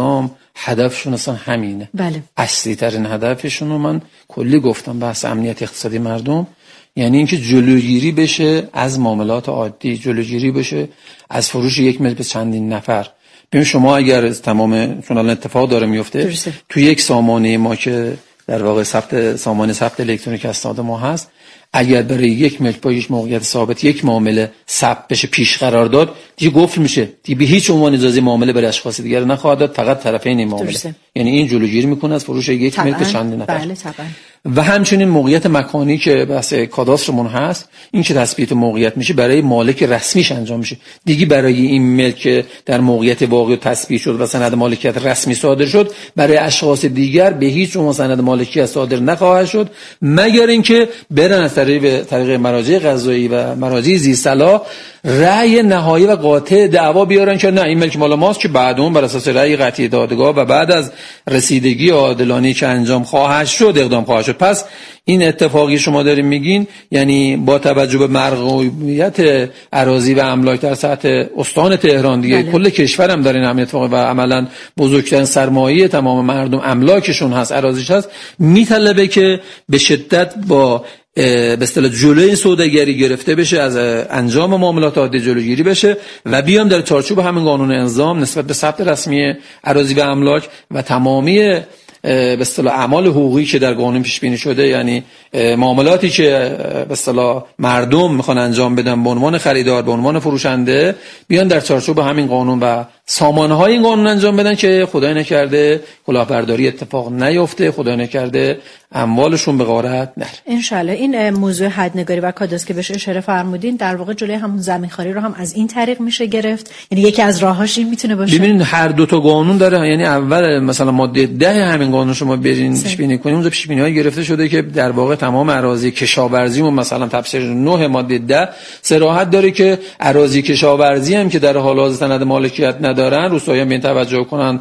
Speaker 12: هدفشون اصلا همینه.
Speaker 2: بله.
Speaker 12: اصلی ترین هدفشون رو من کلی گفتم، بحث امنیت اقتصادی مردم، یعنی اینکه جلوگیری بشه از معاملات عادی، جلوگیری بشه از فروش یک ملک به چندین نفر. ببین شما اگر از تمام چون الان اتفاق داره میفته تو یک سامانه ما که در واقع سامانه ثبت الکترونیک اسناد ما هست، اگر برای یک ملک با یک موقعیت ثابت یک معامله ثبت بشه پیش قرار داد، دیگه قفل میشه، دیگه به هیچ عنوان اجازه معامله برای اشخاص دیگر نخواهد داد، فقط طرفین این معامله. یعنی این جلوگیری میکنه از فروش یک ملک به چندین نفر.
Speaker 2: بله طبعا.
Speaker 12: و همچنین موقعیت مکانی که بحث کاداسترمون هست، این که تثبیت موقعیت میشه برای مالک رسمیش انجام میشه، دیگه برای این ملک در موقعیت واقعی تثبیت شد و سند مالکیت رسمی صادر شد، برای اشخاص دیگر به هیچ عنوان سند مالکیت صادر نخواهد شد، مگر اینکه برن از طریق مراجع قضایی و مراجع ذی‌صلاح رأی نهایی و قاطع دعوا بیارن که نه این ملک مال ماست، که بعد اون بر اساس رأی قطعی دادگاه و بعد از رسیدگی عادلانه که انجام خواهد شد اقدام خواهد شد. پس این اتفاقی شما دارین میگین، یعنی با توجه به مرغوبیت اراضی و املاک در سطح استان تهران دیگه کل کشور هم دارین همین اتفاق و عملاً بزرگترین سرمایه تمام مردم املاکشون هست، اراضیش هست، میطلبه که به شدت با به اصطلاح جلوی سوداگری گرفته بشه، از انجام معاملات عادی جلوگیری بشه و بیام در چارچوب همین قانون انظام نسبت به ثبت رسمی اراضی و املاک و تمامی به اصطلاح اعمال حقوقی که در قانون پیش بینی شده، یعنی معاملاتی که به اصطلاح مردم میخوان انجام بدن به عنوان خریدار، به عنوان فروشنده، بیان در چارچوب همین قانون و سامانه‌های این قانون انجام بدن که خدای نکرده کلاهبرداری اتفاق نیفته، خدای نکرده اموالشون به غارت نره.
Speaker 2: انشالله. این موضوع حدنگاری و کاداست که بهش اشاره فرمودین در واقع جلوی همون زمینخواری رو هم از این طریق میشه گرفت، یعنی یکی از راهاش این میتونه باشه.
Speaker 12: ببینید هر دو تا قانون داره، یعنی اول مثلا ماده 10 همین قانون شما برین پیش بینی کنید، اونجا پیش بینی‌های گرفته شده که در واقع تمام اراضی کشاورزی و مثلا تفسیر 9 ماده 10 صراحت داره که اراضی کشاورزی هم که در حال حاضر سند مالکیت ندارن، روستاییان به این توجه کنن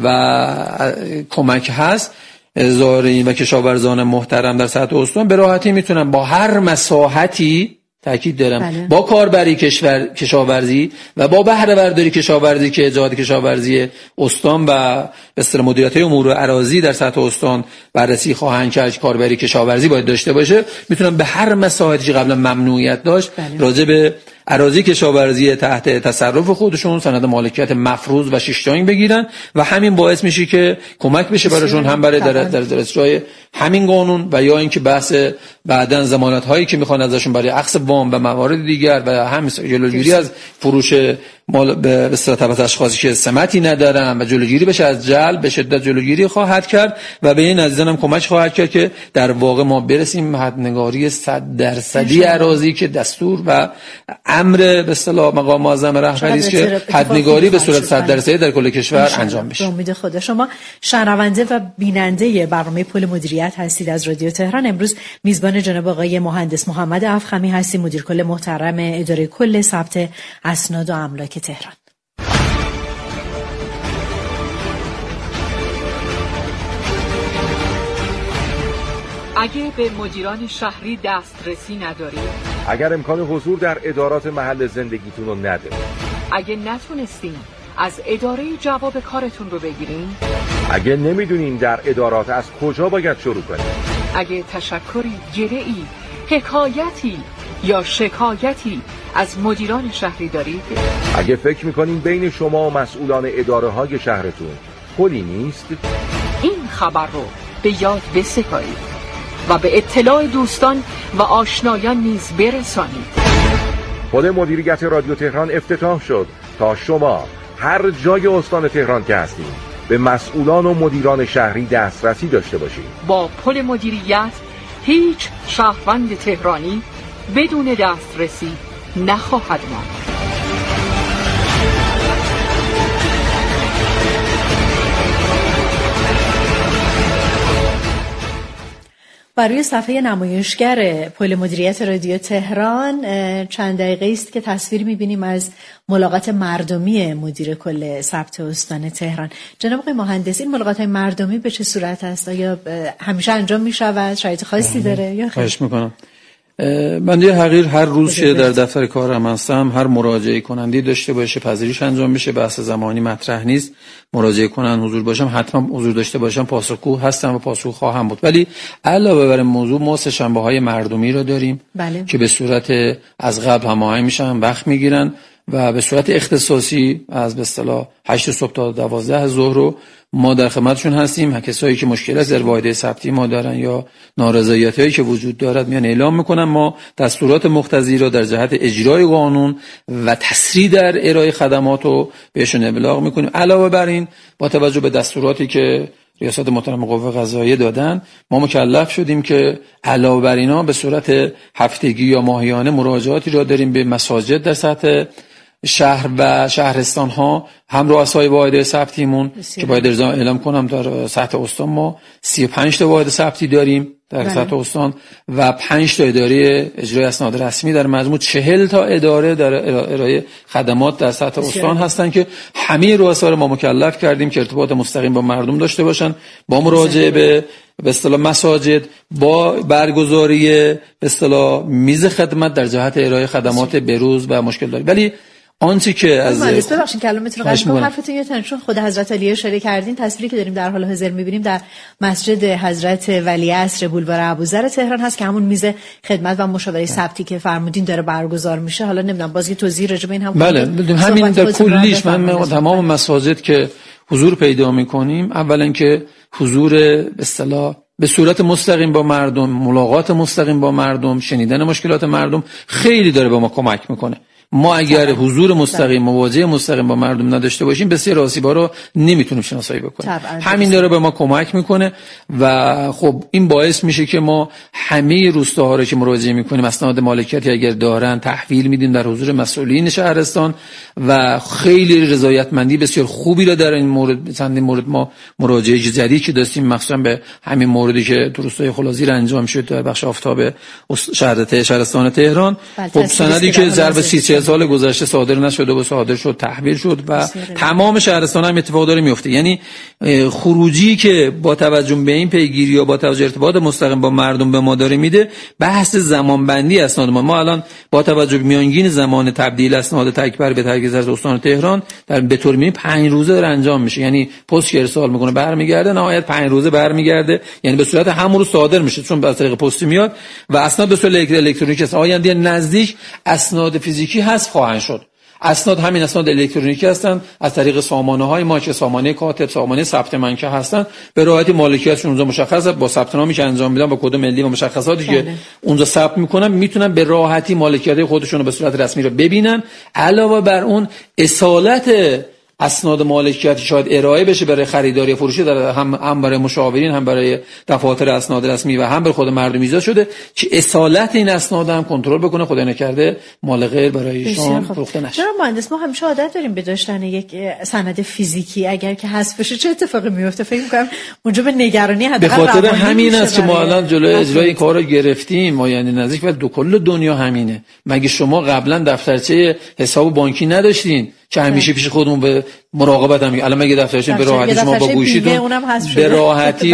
Speaker 12: و کمک هست، زارعین و کشاورزان محترم در سطح استان به راحتی میتونن با هر مساحتی، تاکید دارم با کاربری کشاورزی و با بهره برداری کشاورزی که جهاد کشاورزی استان و به اصطلاح مدیریت امور اراضی در سطح استان بررسی خواهند کرد، کاربری کشاورزی باید داشته باشه، میتونن به هر مساحتی که قبلا ممنوعیت داشت راجع به اراضی کشاورزی تحت تصرف خودشون سند مالکیت مفروض و شیشتاین بگیرن و همین باعث میشه که کمک بشه براشون، هم برای در اجرای همین قانون و یا اینکه بحث بعدن ضمانت هایی که میخوان ازشون برای اخذ وام و موارد دیگر و هم جلوگیری از فروش مال به اصطلاح اشخاصی که سمتی ندارن و جلوگیری بشه از جلب، به شدت جلوگیری خواهد کرد و به این عزیزان هم کمک خواهد کرد که در واقع ما برسیم به حدنگاری 100% اراضی که دستور و امر به اصطلاح مقام معظم رهبری است که حدنگاری به صورت 100% در کل کشور انجام بشه.
Speaker 2: امید خدا. شما شنونده و بیننده برنامه پل مدیریت هستید از رادیو تهران. امروز میزبان جناب آقای مهندس محمد افخمی هستیم، مدیر کل محترم اداره کل ثبت اسناد و املاک تهران.
Speaker 14: اگه به مدیران شهری دسترسی ندارید،
Speaker 13: اگر امکان حضور در ادارات محل زندگیتون رو ندارید،
Speaker 14: اگه نتونستین از اداره جواب کارتون رو بگیرین،
Speaker 13: اگه نمیدونین در ادارات از کجا باید شروع کنید،
Speaker 14: اگه تشکری، گره‌ای، حکایتی یا شکایتی از مدیران شهری دارید،
Speaker 13: اگه فکر میکنین بین شما و مسئولان اداره های شهرتون پلی نیست،
Speaker 14: این خبر رو به یاد بسپارید و به اطلاع دوستان و آشنایان نیز برسانید.
Speaker 13: پل مدیریت رادیو تهران افتتاح شد تا شما هر جای استان تهران که هستید به مسئولان و مدیران شهری دسترسی داشته باشید.
Speaker 14: با پل مدیریت هیچ شهروند تهرانی بدون دسترسی نخواهد ماند.
Speaker 2: برای صفحه نمایشگر پل مدیریت رادیو تهران چند دقیقه است که تصویر می‌بینیم از ملاقات مردمی مدیر کل ثبت استان تهران. جناب آقای مهندس، این ملاقات مردمی به چه صورت است؟ آیا همیشه انجام می‌شود؟ شرایط خاصی داره یا خیر؟
Speaker 12: خواهش می‌کنم. بنده حقیر هر روز که در دفتر کارم هستم هر مراجعه کننده داشته باشه پذیرش انجام بشه، بحث زمانی مطرح نیست، مراجعه کنن حضور باشم حتما حضور داشته باشم، پاسخگو هستم و پاسخگو خواهم بود. ولی علاوه بر موضوع ما سه‌شنبه‌های مردمی رو داریم که به صورت از قبل هماهنگ میشن، وقت میگیرن و به صورت اختصاصی از به اصطلاح 8 صبح تا 12 ظهر رو ما در خدمتشون هستیم. کسایی که مشکلات در واحد ثبتی ما دارن یا نارضایتی‌هایی که وجود دارد میان اعلام میکنن، ما دستورات مقتضی را در جهت اجرای قانون و تسریع در ارائه خدمات رو بهشون ابلاغ میکنیم. علاوه بر این با توجه به دستوراتی که ریاست محترم قوه قضاییه دادن، ما مکلف شدیم که علاوه بر اینا به صورت هفتگی یا ماهیانه مراجعاتی را داریم به مساجد در سطح شهر و شهرستان ها، هم رؤسای واحد ثبتیمون که باید اعلام کنم در سطح استان ما 35 تا واحد ثبتی داریم در سطح استان و 5 تا اداره اجرای اسناد رسمی، در مجموع 40 تا اداره در ارائه خدمات در سطح استان هستن که همه رؤسا رو ما مکلف کردیم که ارتباط مستقیم با مردم داشته باشن، با مراجعه به اصطلاح مساجد، با برگزاری به اصطلاح میز خدمت در جهت ارائه خدمات بروز و مشکل داری. ولی آنچه که از
Speaker 2: ببخشید کلامتون رو قطع کنم، حرفتون یه تنشون خود حضرت علی اشاره کردین. تصویری که داریم در حال حاضر می‌بینیم در مسجد حضرت ولیعصر بولوار ابوذر تهران هست که همون میز خدمت و مشاوره ثبتی که فرمودین داره برگزار میشه. حالا نمیدونم باز یه توضیح راجع به این هم
Speaker 12: بله همین در کلیش من تمام مساجد که حضور پیدا می‌کنیم، اولا که حضور به اصطلاح به صورت مستقیم با مردم، ملاقات مستقیم با مردم، شنیدن مشکلات مردم خیلی داره به ما کمک میکنه. ما اگر حضور مستقیم، مواجهه مستقیم با مردم نداشته باشیم بسیار آسیبا رو نمیتونیم شناسایی بکنیم. همین داره به ما کمک میکنه و خب این باعث میشه که ما همه روستاها رو که مراجعه میکنیم اسناد مالکیتی اگر دارن تحویل میدیم در حضور مسئولین شهرستان و خیلی رضایتمندی بسیار خوبی رو در این مورد چندین مورد ما مراجعه جدیدی که داشتیم، مخصوصا به همین موردی که تو روستای خلازیر انجام شد در بخش آفتاب شهرستان تهران. خب سندی که ظرف 30 سال گذشته صادر نشده و صادر شد، تحویل شد و تمام شهرستان هم اتفاق داره میفته. یعنی خروجی که با توجه به این پیگیری یا با توجه ارتباط مستقیم با مردم به ما داره میده، بحث زمانبندی اسناد ما الان با توجه به میانگین زمان تبدیل اسناد تکبر به ترک ظرف استان تهران در به طور میانی 5 روزه داره انجام میشه. یعنی پست که ارسال میکنه برمیگرده، نهایت 5 روزه برمیگرده، یعنی به صورت همون روز صادر میشه چون از طریق پستی میاد و اسناد به صورت الکترونیکی است. آینده نزدیک اسناد فیزیکی هست خواهند شد. اسناد همین اسناد الکترونیکی هستن، از طریق سامانه‌های ما که سامانه کاتب، سامانه ثبت منکه هستن، به راحتی مالکیتشون اونجا مشخصه، با ثبت نامی که انجام میدن با کد ملی و مشخصاتی که اونجا ثبت میکنن میتونن به راحتی مالکیت خودشون رو به صورت رسمی رو ببینن. علاوه بر اون اصالت اسناد مالکیت شاید ارائه بشه برای خریداری فروشی، در هم برای مشاورین، هم برای دفاتر اسناد رسمی و هم برای خود مردم ایجاد شده که اصالت این اسناد هم کنترل بکنه، خدای نکرده مال غیر برای ایشان فروخته نشه.
Speaker 2: جناب مهندس، ما همیشه عادت داریم به داشتن یک سند فیزیکی، اگر که حذف بشه چه اتفاقی میفته؟ فکر می‌کنم اونجا به نگرانی حداقل
Speaker 12: به خاطر همین است که ما الان جلوی اجرای این کارو گرفتیم. ما یعنی نزدیک و کل دنیا همینه. مگه شما قبلا دفترچه حساب بانکی نداشتین که همیشه پیش خودمون به مراقبت هم الان مگه دفترچه به راحتی شما با گوشیتون به راحتی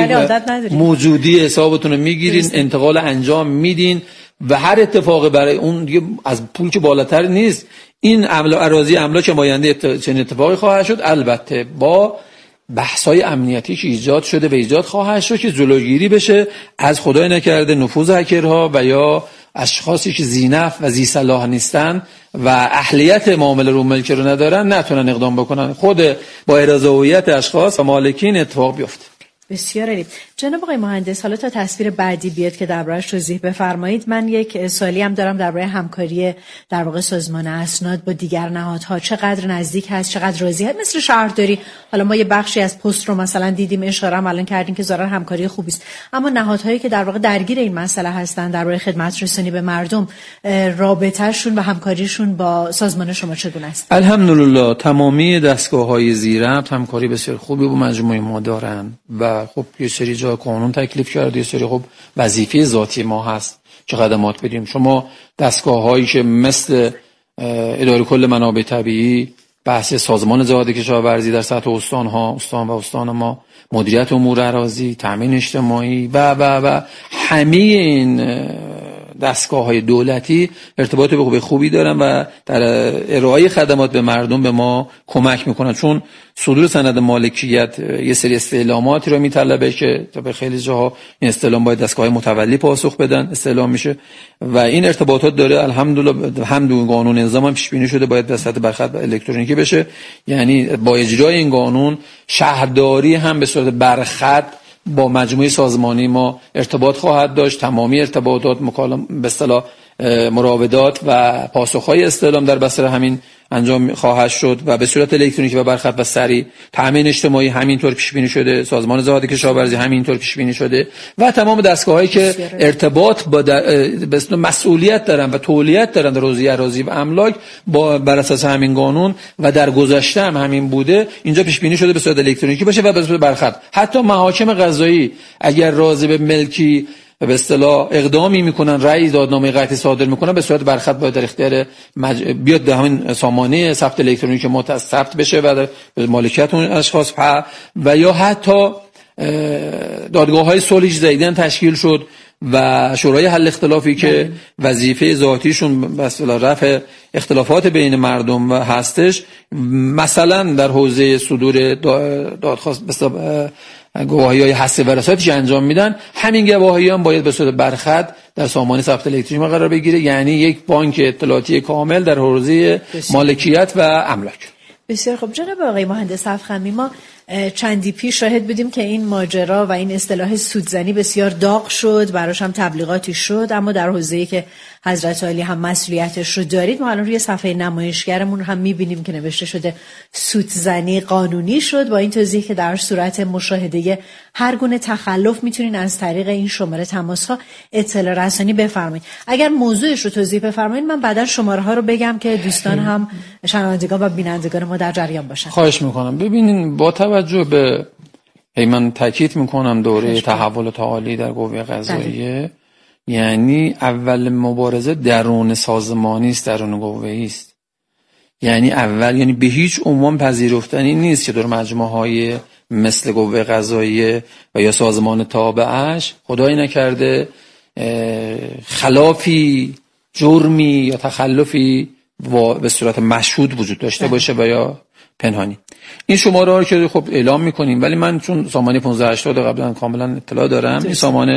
Speaker 12: موجودی حسابتون رو میگیرین، انتقال انجام میدین و هر اتفاقی برای اون دیگه از پول که بالاتر نیست. این اراضی املاک آینده چنین اتفاقی خواهد شد، البته با بحث‌های امنیتی که ایجاد شده و ایجاد خواهد شد که جلوگیری بشه از خدای نکرده نفوذ هکرها و یا اشخاصی که ذی‌نفع و ذی صلاح نیستن و اهلیت معامله رو ملک رو ندارن نتونن اقدام بکنن، خود با احراز هویت اشخاص و مالکین اتفاق بیفته.
Speaker 2: بسیار عالی. جناب آقای مهندس، حالا تا تصویر بعدی بیاد که دربارش توضیح بفرمایید، من یک سوالی هم دارم درباره همکاری در واقع سازمان اسناد با دیگر نهادها. چقدر نزدیک هست، چقدر راضی هست؟ مثل شهرداری، حالا ما یه بخشی از پست رو مثلا دیدیم، اشاره هم الان کردیم که ظاهرا همکاری خوبی است، اما نهادهایی که در واقع درگیر این مسئله هستن درباره خدمت رسانی به مردم، رابطه‌شون و همکاریشون با سازمان شما چگونه است؟
Speaker 12: الحمدلله تمامی دستگاه‌های زیرربط همکاری بسیار خوبی با مجموعه ما دارن و خب یه سری جا قانون تکلیف کرده، یه سری خب وظیفه ذاتی ما هست که خدمات بدیم. شما دستگاه‌هایی که مثل اداره کل منابع طبیعی، بحث سازمان زراعت کشاورزی در سطح استان و استان ما، مدیریت امور اراضی، تامین اجتماعی و همه این دستگاه‌های دولتی ارتباط به خوبی دارن و در ارائه خدمات به مردم به ما کمک میکنن، چون صدور سند مالکیت یه سری استعلاماتی رو میطلبه که به خیلی جاها این استعلام باید دستگاه متولی پاسخ بدن، استعلام میشه و این ارتباطات داره. الحمدلله هم قانون نظام هم پیش بینی شده باید به صورت برخط الکترونیکی بشه، یعنی با اجرای این قانون شهرداری هم به صورت برخط با مجموعه سازمانی ما ارتباط خواهد داشت. تمامی ارتباطات به اصطلاح مراودات و پاسخهای استعلام در بستر همین انجام خواهد شد و به صورت الکترونیکی و برخط و سریع. تامین اجتماعی همینطور پیش بینی شده، سازمان زراعت کشاورزی همینطور پیش بینی شده و تمام دستگاه‌هایی که ارتباط با به اصطلاح مسئولیت دارن و تولیت دارن در حوزه اراضی و املاک با بر اساس همین قانون و در گذشته هم همین بوده، اینجا پیش بینی شده به صورت الکترونیکی باشه و به صورت برخط. حتی محاکم قضایی اگر راضی به ملکی به اصطلاح اقدامی میکنن، رأی دادنامه قطعی صادر میکنن، به صورت برخط باید در اختیار بیاد به همین سامانه ثبت الکترونیکی ما ثبت بشه و به مالکیت اون اشخاص و یا حتی دادگاه‌های صلح جدیداً تشکیل شد و شورای حل اختلافی که وظیفه ذاتیشون به اصطلاح رفع اختلافات بین مردم و هستش، مثلا در حوزه صدور دادخواست گواهی‌های حسی و رساتی انجام میدن، همین گواهی هم باید به صورت برخط در سامانه ثبت الکترونیکی قرار بگیره، یعنی یک بانک اطلاعاتی کامل در حوزه مالکیت و املاک.
Speaker 2: بسیار خب جناب آقای مهندس افخمی، ما چندی پیش شاهد بودیم که این ماجرا و این اصطلاح سودزنی بسیار داغ شد، براش هم تبلیغاتی شد، اما در حوزه‌ای که حضرت عالی هم مسئولیتش رو دارید، ما الان روی صفحه نمایشگرمون هم می‌بینیم که نوشته شده سودزنی قانونی شد، با این توضیح که در صورت مشاهده هر گونه تخلف میتونین از طریق این شماره تماس‌ها اطلاع رسانی بفرمایید. اگر موضوعش رو توضیح بفرمایید من بعدا شماره‌ها رو بگم که دوستان هم شنوندگان و بینندگان ما در جریان باشن.
Speaker 12: خواهش می‌کنم. ببینین با توجه به من تاکید می‌کنم دوره تحول تعالی در قوه قضاییه، یعنی اول مبارزه درون سازمانی است، درون قوه‌ای است. یعنی به هیچ عنوان پذیرفتنی نیست که در مجموعه‌های مثل قوه قضاییه و یا سازمان تابعش خدایی نکرده خلافی، جرمی یا تخلفی به صورت مشهود وجود داشته باشه و یا پنهانی. این شماره ها رو که خب اعلام میکنیم، ولی من چون سامانه 1580 قبلا کاملا اطلاع دارم، این سامانه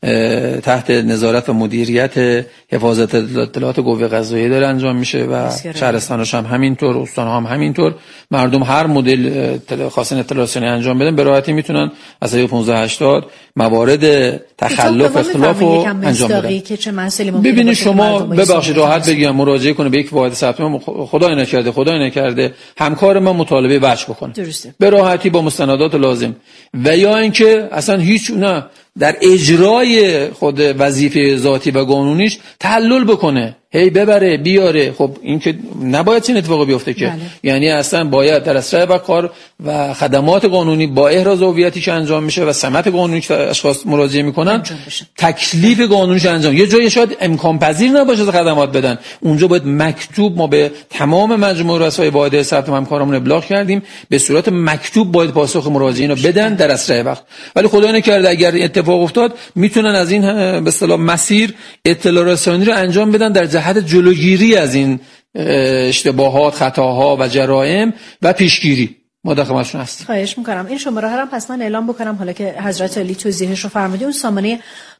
Speaker 12: تحت نظارت و مدیریت حفاظت اطلاعات قوه قضاییه داره انجام میشه و شهرستانش هم همینطور، استان ها هم همینطور. مردم هر مدل خواستن اطلاع رسانی انجام بدن به راحتی میتونن از طریق 1580 موارد تخلف اختلاف رو انجام بدن. ببینید شما ببخشید راحت بگم، مراجعه کنه به یک واحد ثبت نام، خدای نکرده همکار من مطالبه وجه بکنه به راحتی با مستندات لازم، و یا اینکه اصلا هیچ نه در اجرای خود وظیفه ذاتی و قانونیش تعلل بکنه، هی ببره بیاره. خب این که نباید این اتفاق بیفته که یعنی اصلا باید در اسرع و کار و خدمات قانونی با احراز هویتی که انجام میشه و سمت قانونی که اشخاص مراجعه میکنن تکلیف قانونیش انجام. یه جایی شاید امکان پذیر نباشه خدمات بدن، اونجا باید مکتوب، ما به تمام مجموعه رسای واحد ثبت همکارامون ابلاغ کردیم، به صورت مکتوب باید پاسخ مراجعین رو بدن در اسرع وقت. ولی خدای نکرده اگر اتفاق افتاد میتونن از این به اصطلاح مسیر اطلاع رسانی رو انجام بدن در جهت جلوگیری از این اشتباهات، خطاها و جرائم و پیشگیری. ما در خدمتشون هستیم.
Speaker 2: خواهش می‌کنم این شماره ها رو پس من اعلام بکنم، حالا که حضرت علی توضیحش رو فرمودید. اون سامانه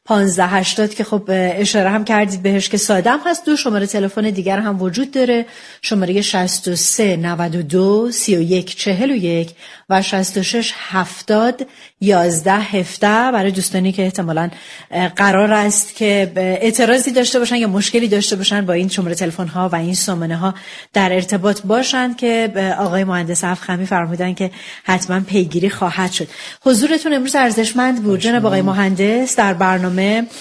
Speaker 2: 1580 که خب اشاره هم کردید بهش که ساده هم هست، دو شماره تلفن دیگر هم وجود داره، شماره 63 92 31 41 و 66 70 11 17 برای دوستانی که احتمالاً قرار است که اعتراضی داشته باشن یا مشکلی داشته باشن با این شماره تلفن ها و این سامانه ها در ارتباط باشن که آقای مهندس افخمی فرمودن که حتما پیگیری خواهد شد. حضورتون امروز ارزشمند بود جناب آقای مهندس. در برنامه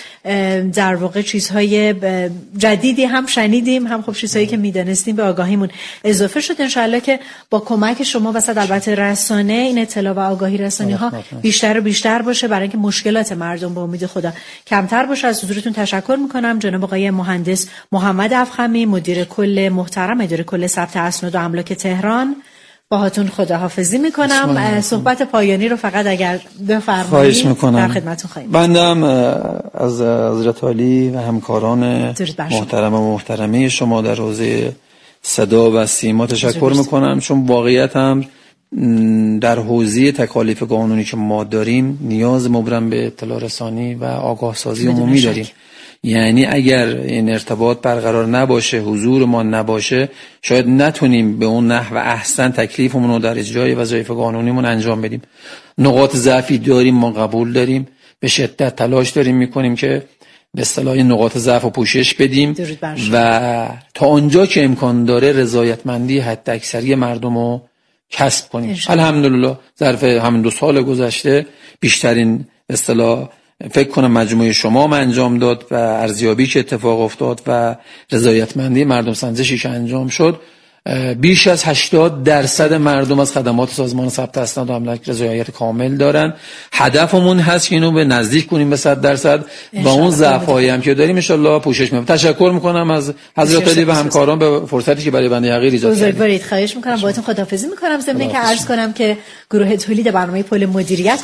Speaker 2: در واقع چیزهای جدیدی هم شنیدیم، هم خب چیزهایی که میدانستیم به آگاهیمون اضافه شد. انشالله که با کمک شما و صد البته رسانه این اطلاع و آگاهی رسانی ها بیشتر و بیشتر باشه برای اینکه مشکلات مردم به امید خدا کمتر باشه. از حضورتون تشکر میکنم جناب آقای مهندس محمد افخمی، مدیر کل محترم اداره کل ثبت اسناد و املاک تهران. باهاتون خداحافظی میکنم. صحبت پایانی رو فقط اگر بفرمایید
Speaker 12: خواهش میکنم.
Speaker 2: در خدمتتون خواهیم.
Speaker 12: بنده هم از حضرت عالی و همکاران محترم و محترمه شما در حوزه صدا و سیما تشکر میکنم، چون واقعیت هم در حوزه تکالیف قانونی که ما داریم نیاز مبرم به اطلاع رسانی و آگاه سازی عمومی داریم. یعنی اگر این ارتباط برقرار نباشه، حضور ما نباشه، شاید نتونیم به اون نحو احسن تکلیفمون رو در اجرای وظایف قانونیمون انجام بدیم. نقاط ضعفی داریم، ما قبول داریم، به شدت تلاش داریم میکنیم که به اصطلاح نقاط ضعف رو پوشش بدیم و تا آنجا که امکان داره رضایتمندی حد اکثری مردم رو کسب کنیم. الحمدلله ظرف همین 2 سال گذشته بیشترین به اصطلاح فکر کنم مجموعه شما انجام داد و ارزیابی که اتفاق افتاد و رضایتمندی مردم سنجشی که انجام شد، بیش از 80% مردم از خدمات سازمان ثبت اسناد و املاک رضایت کامل دارن. هدفمون هست که اینو به نزدیک کنیم به 100% و اون ضعفایی هم که داریم ان شاء الله پوشش میدیم. تشکر میکنم از حضرت علی و همکاران به فرصتی که برای بنده حقیر ایجاد کردید.
Speaker 2: خواهش میکنم. باهاتون خداحافظی میکنم. ضمن اینکه عرض کنم که گروه تولید برنامه پل مدیریت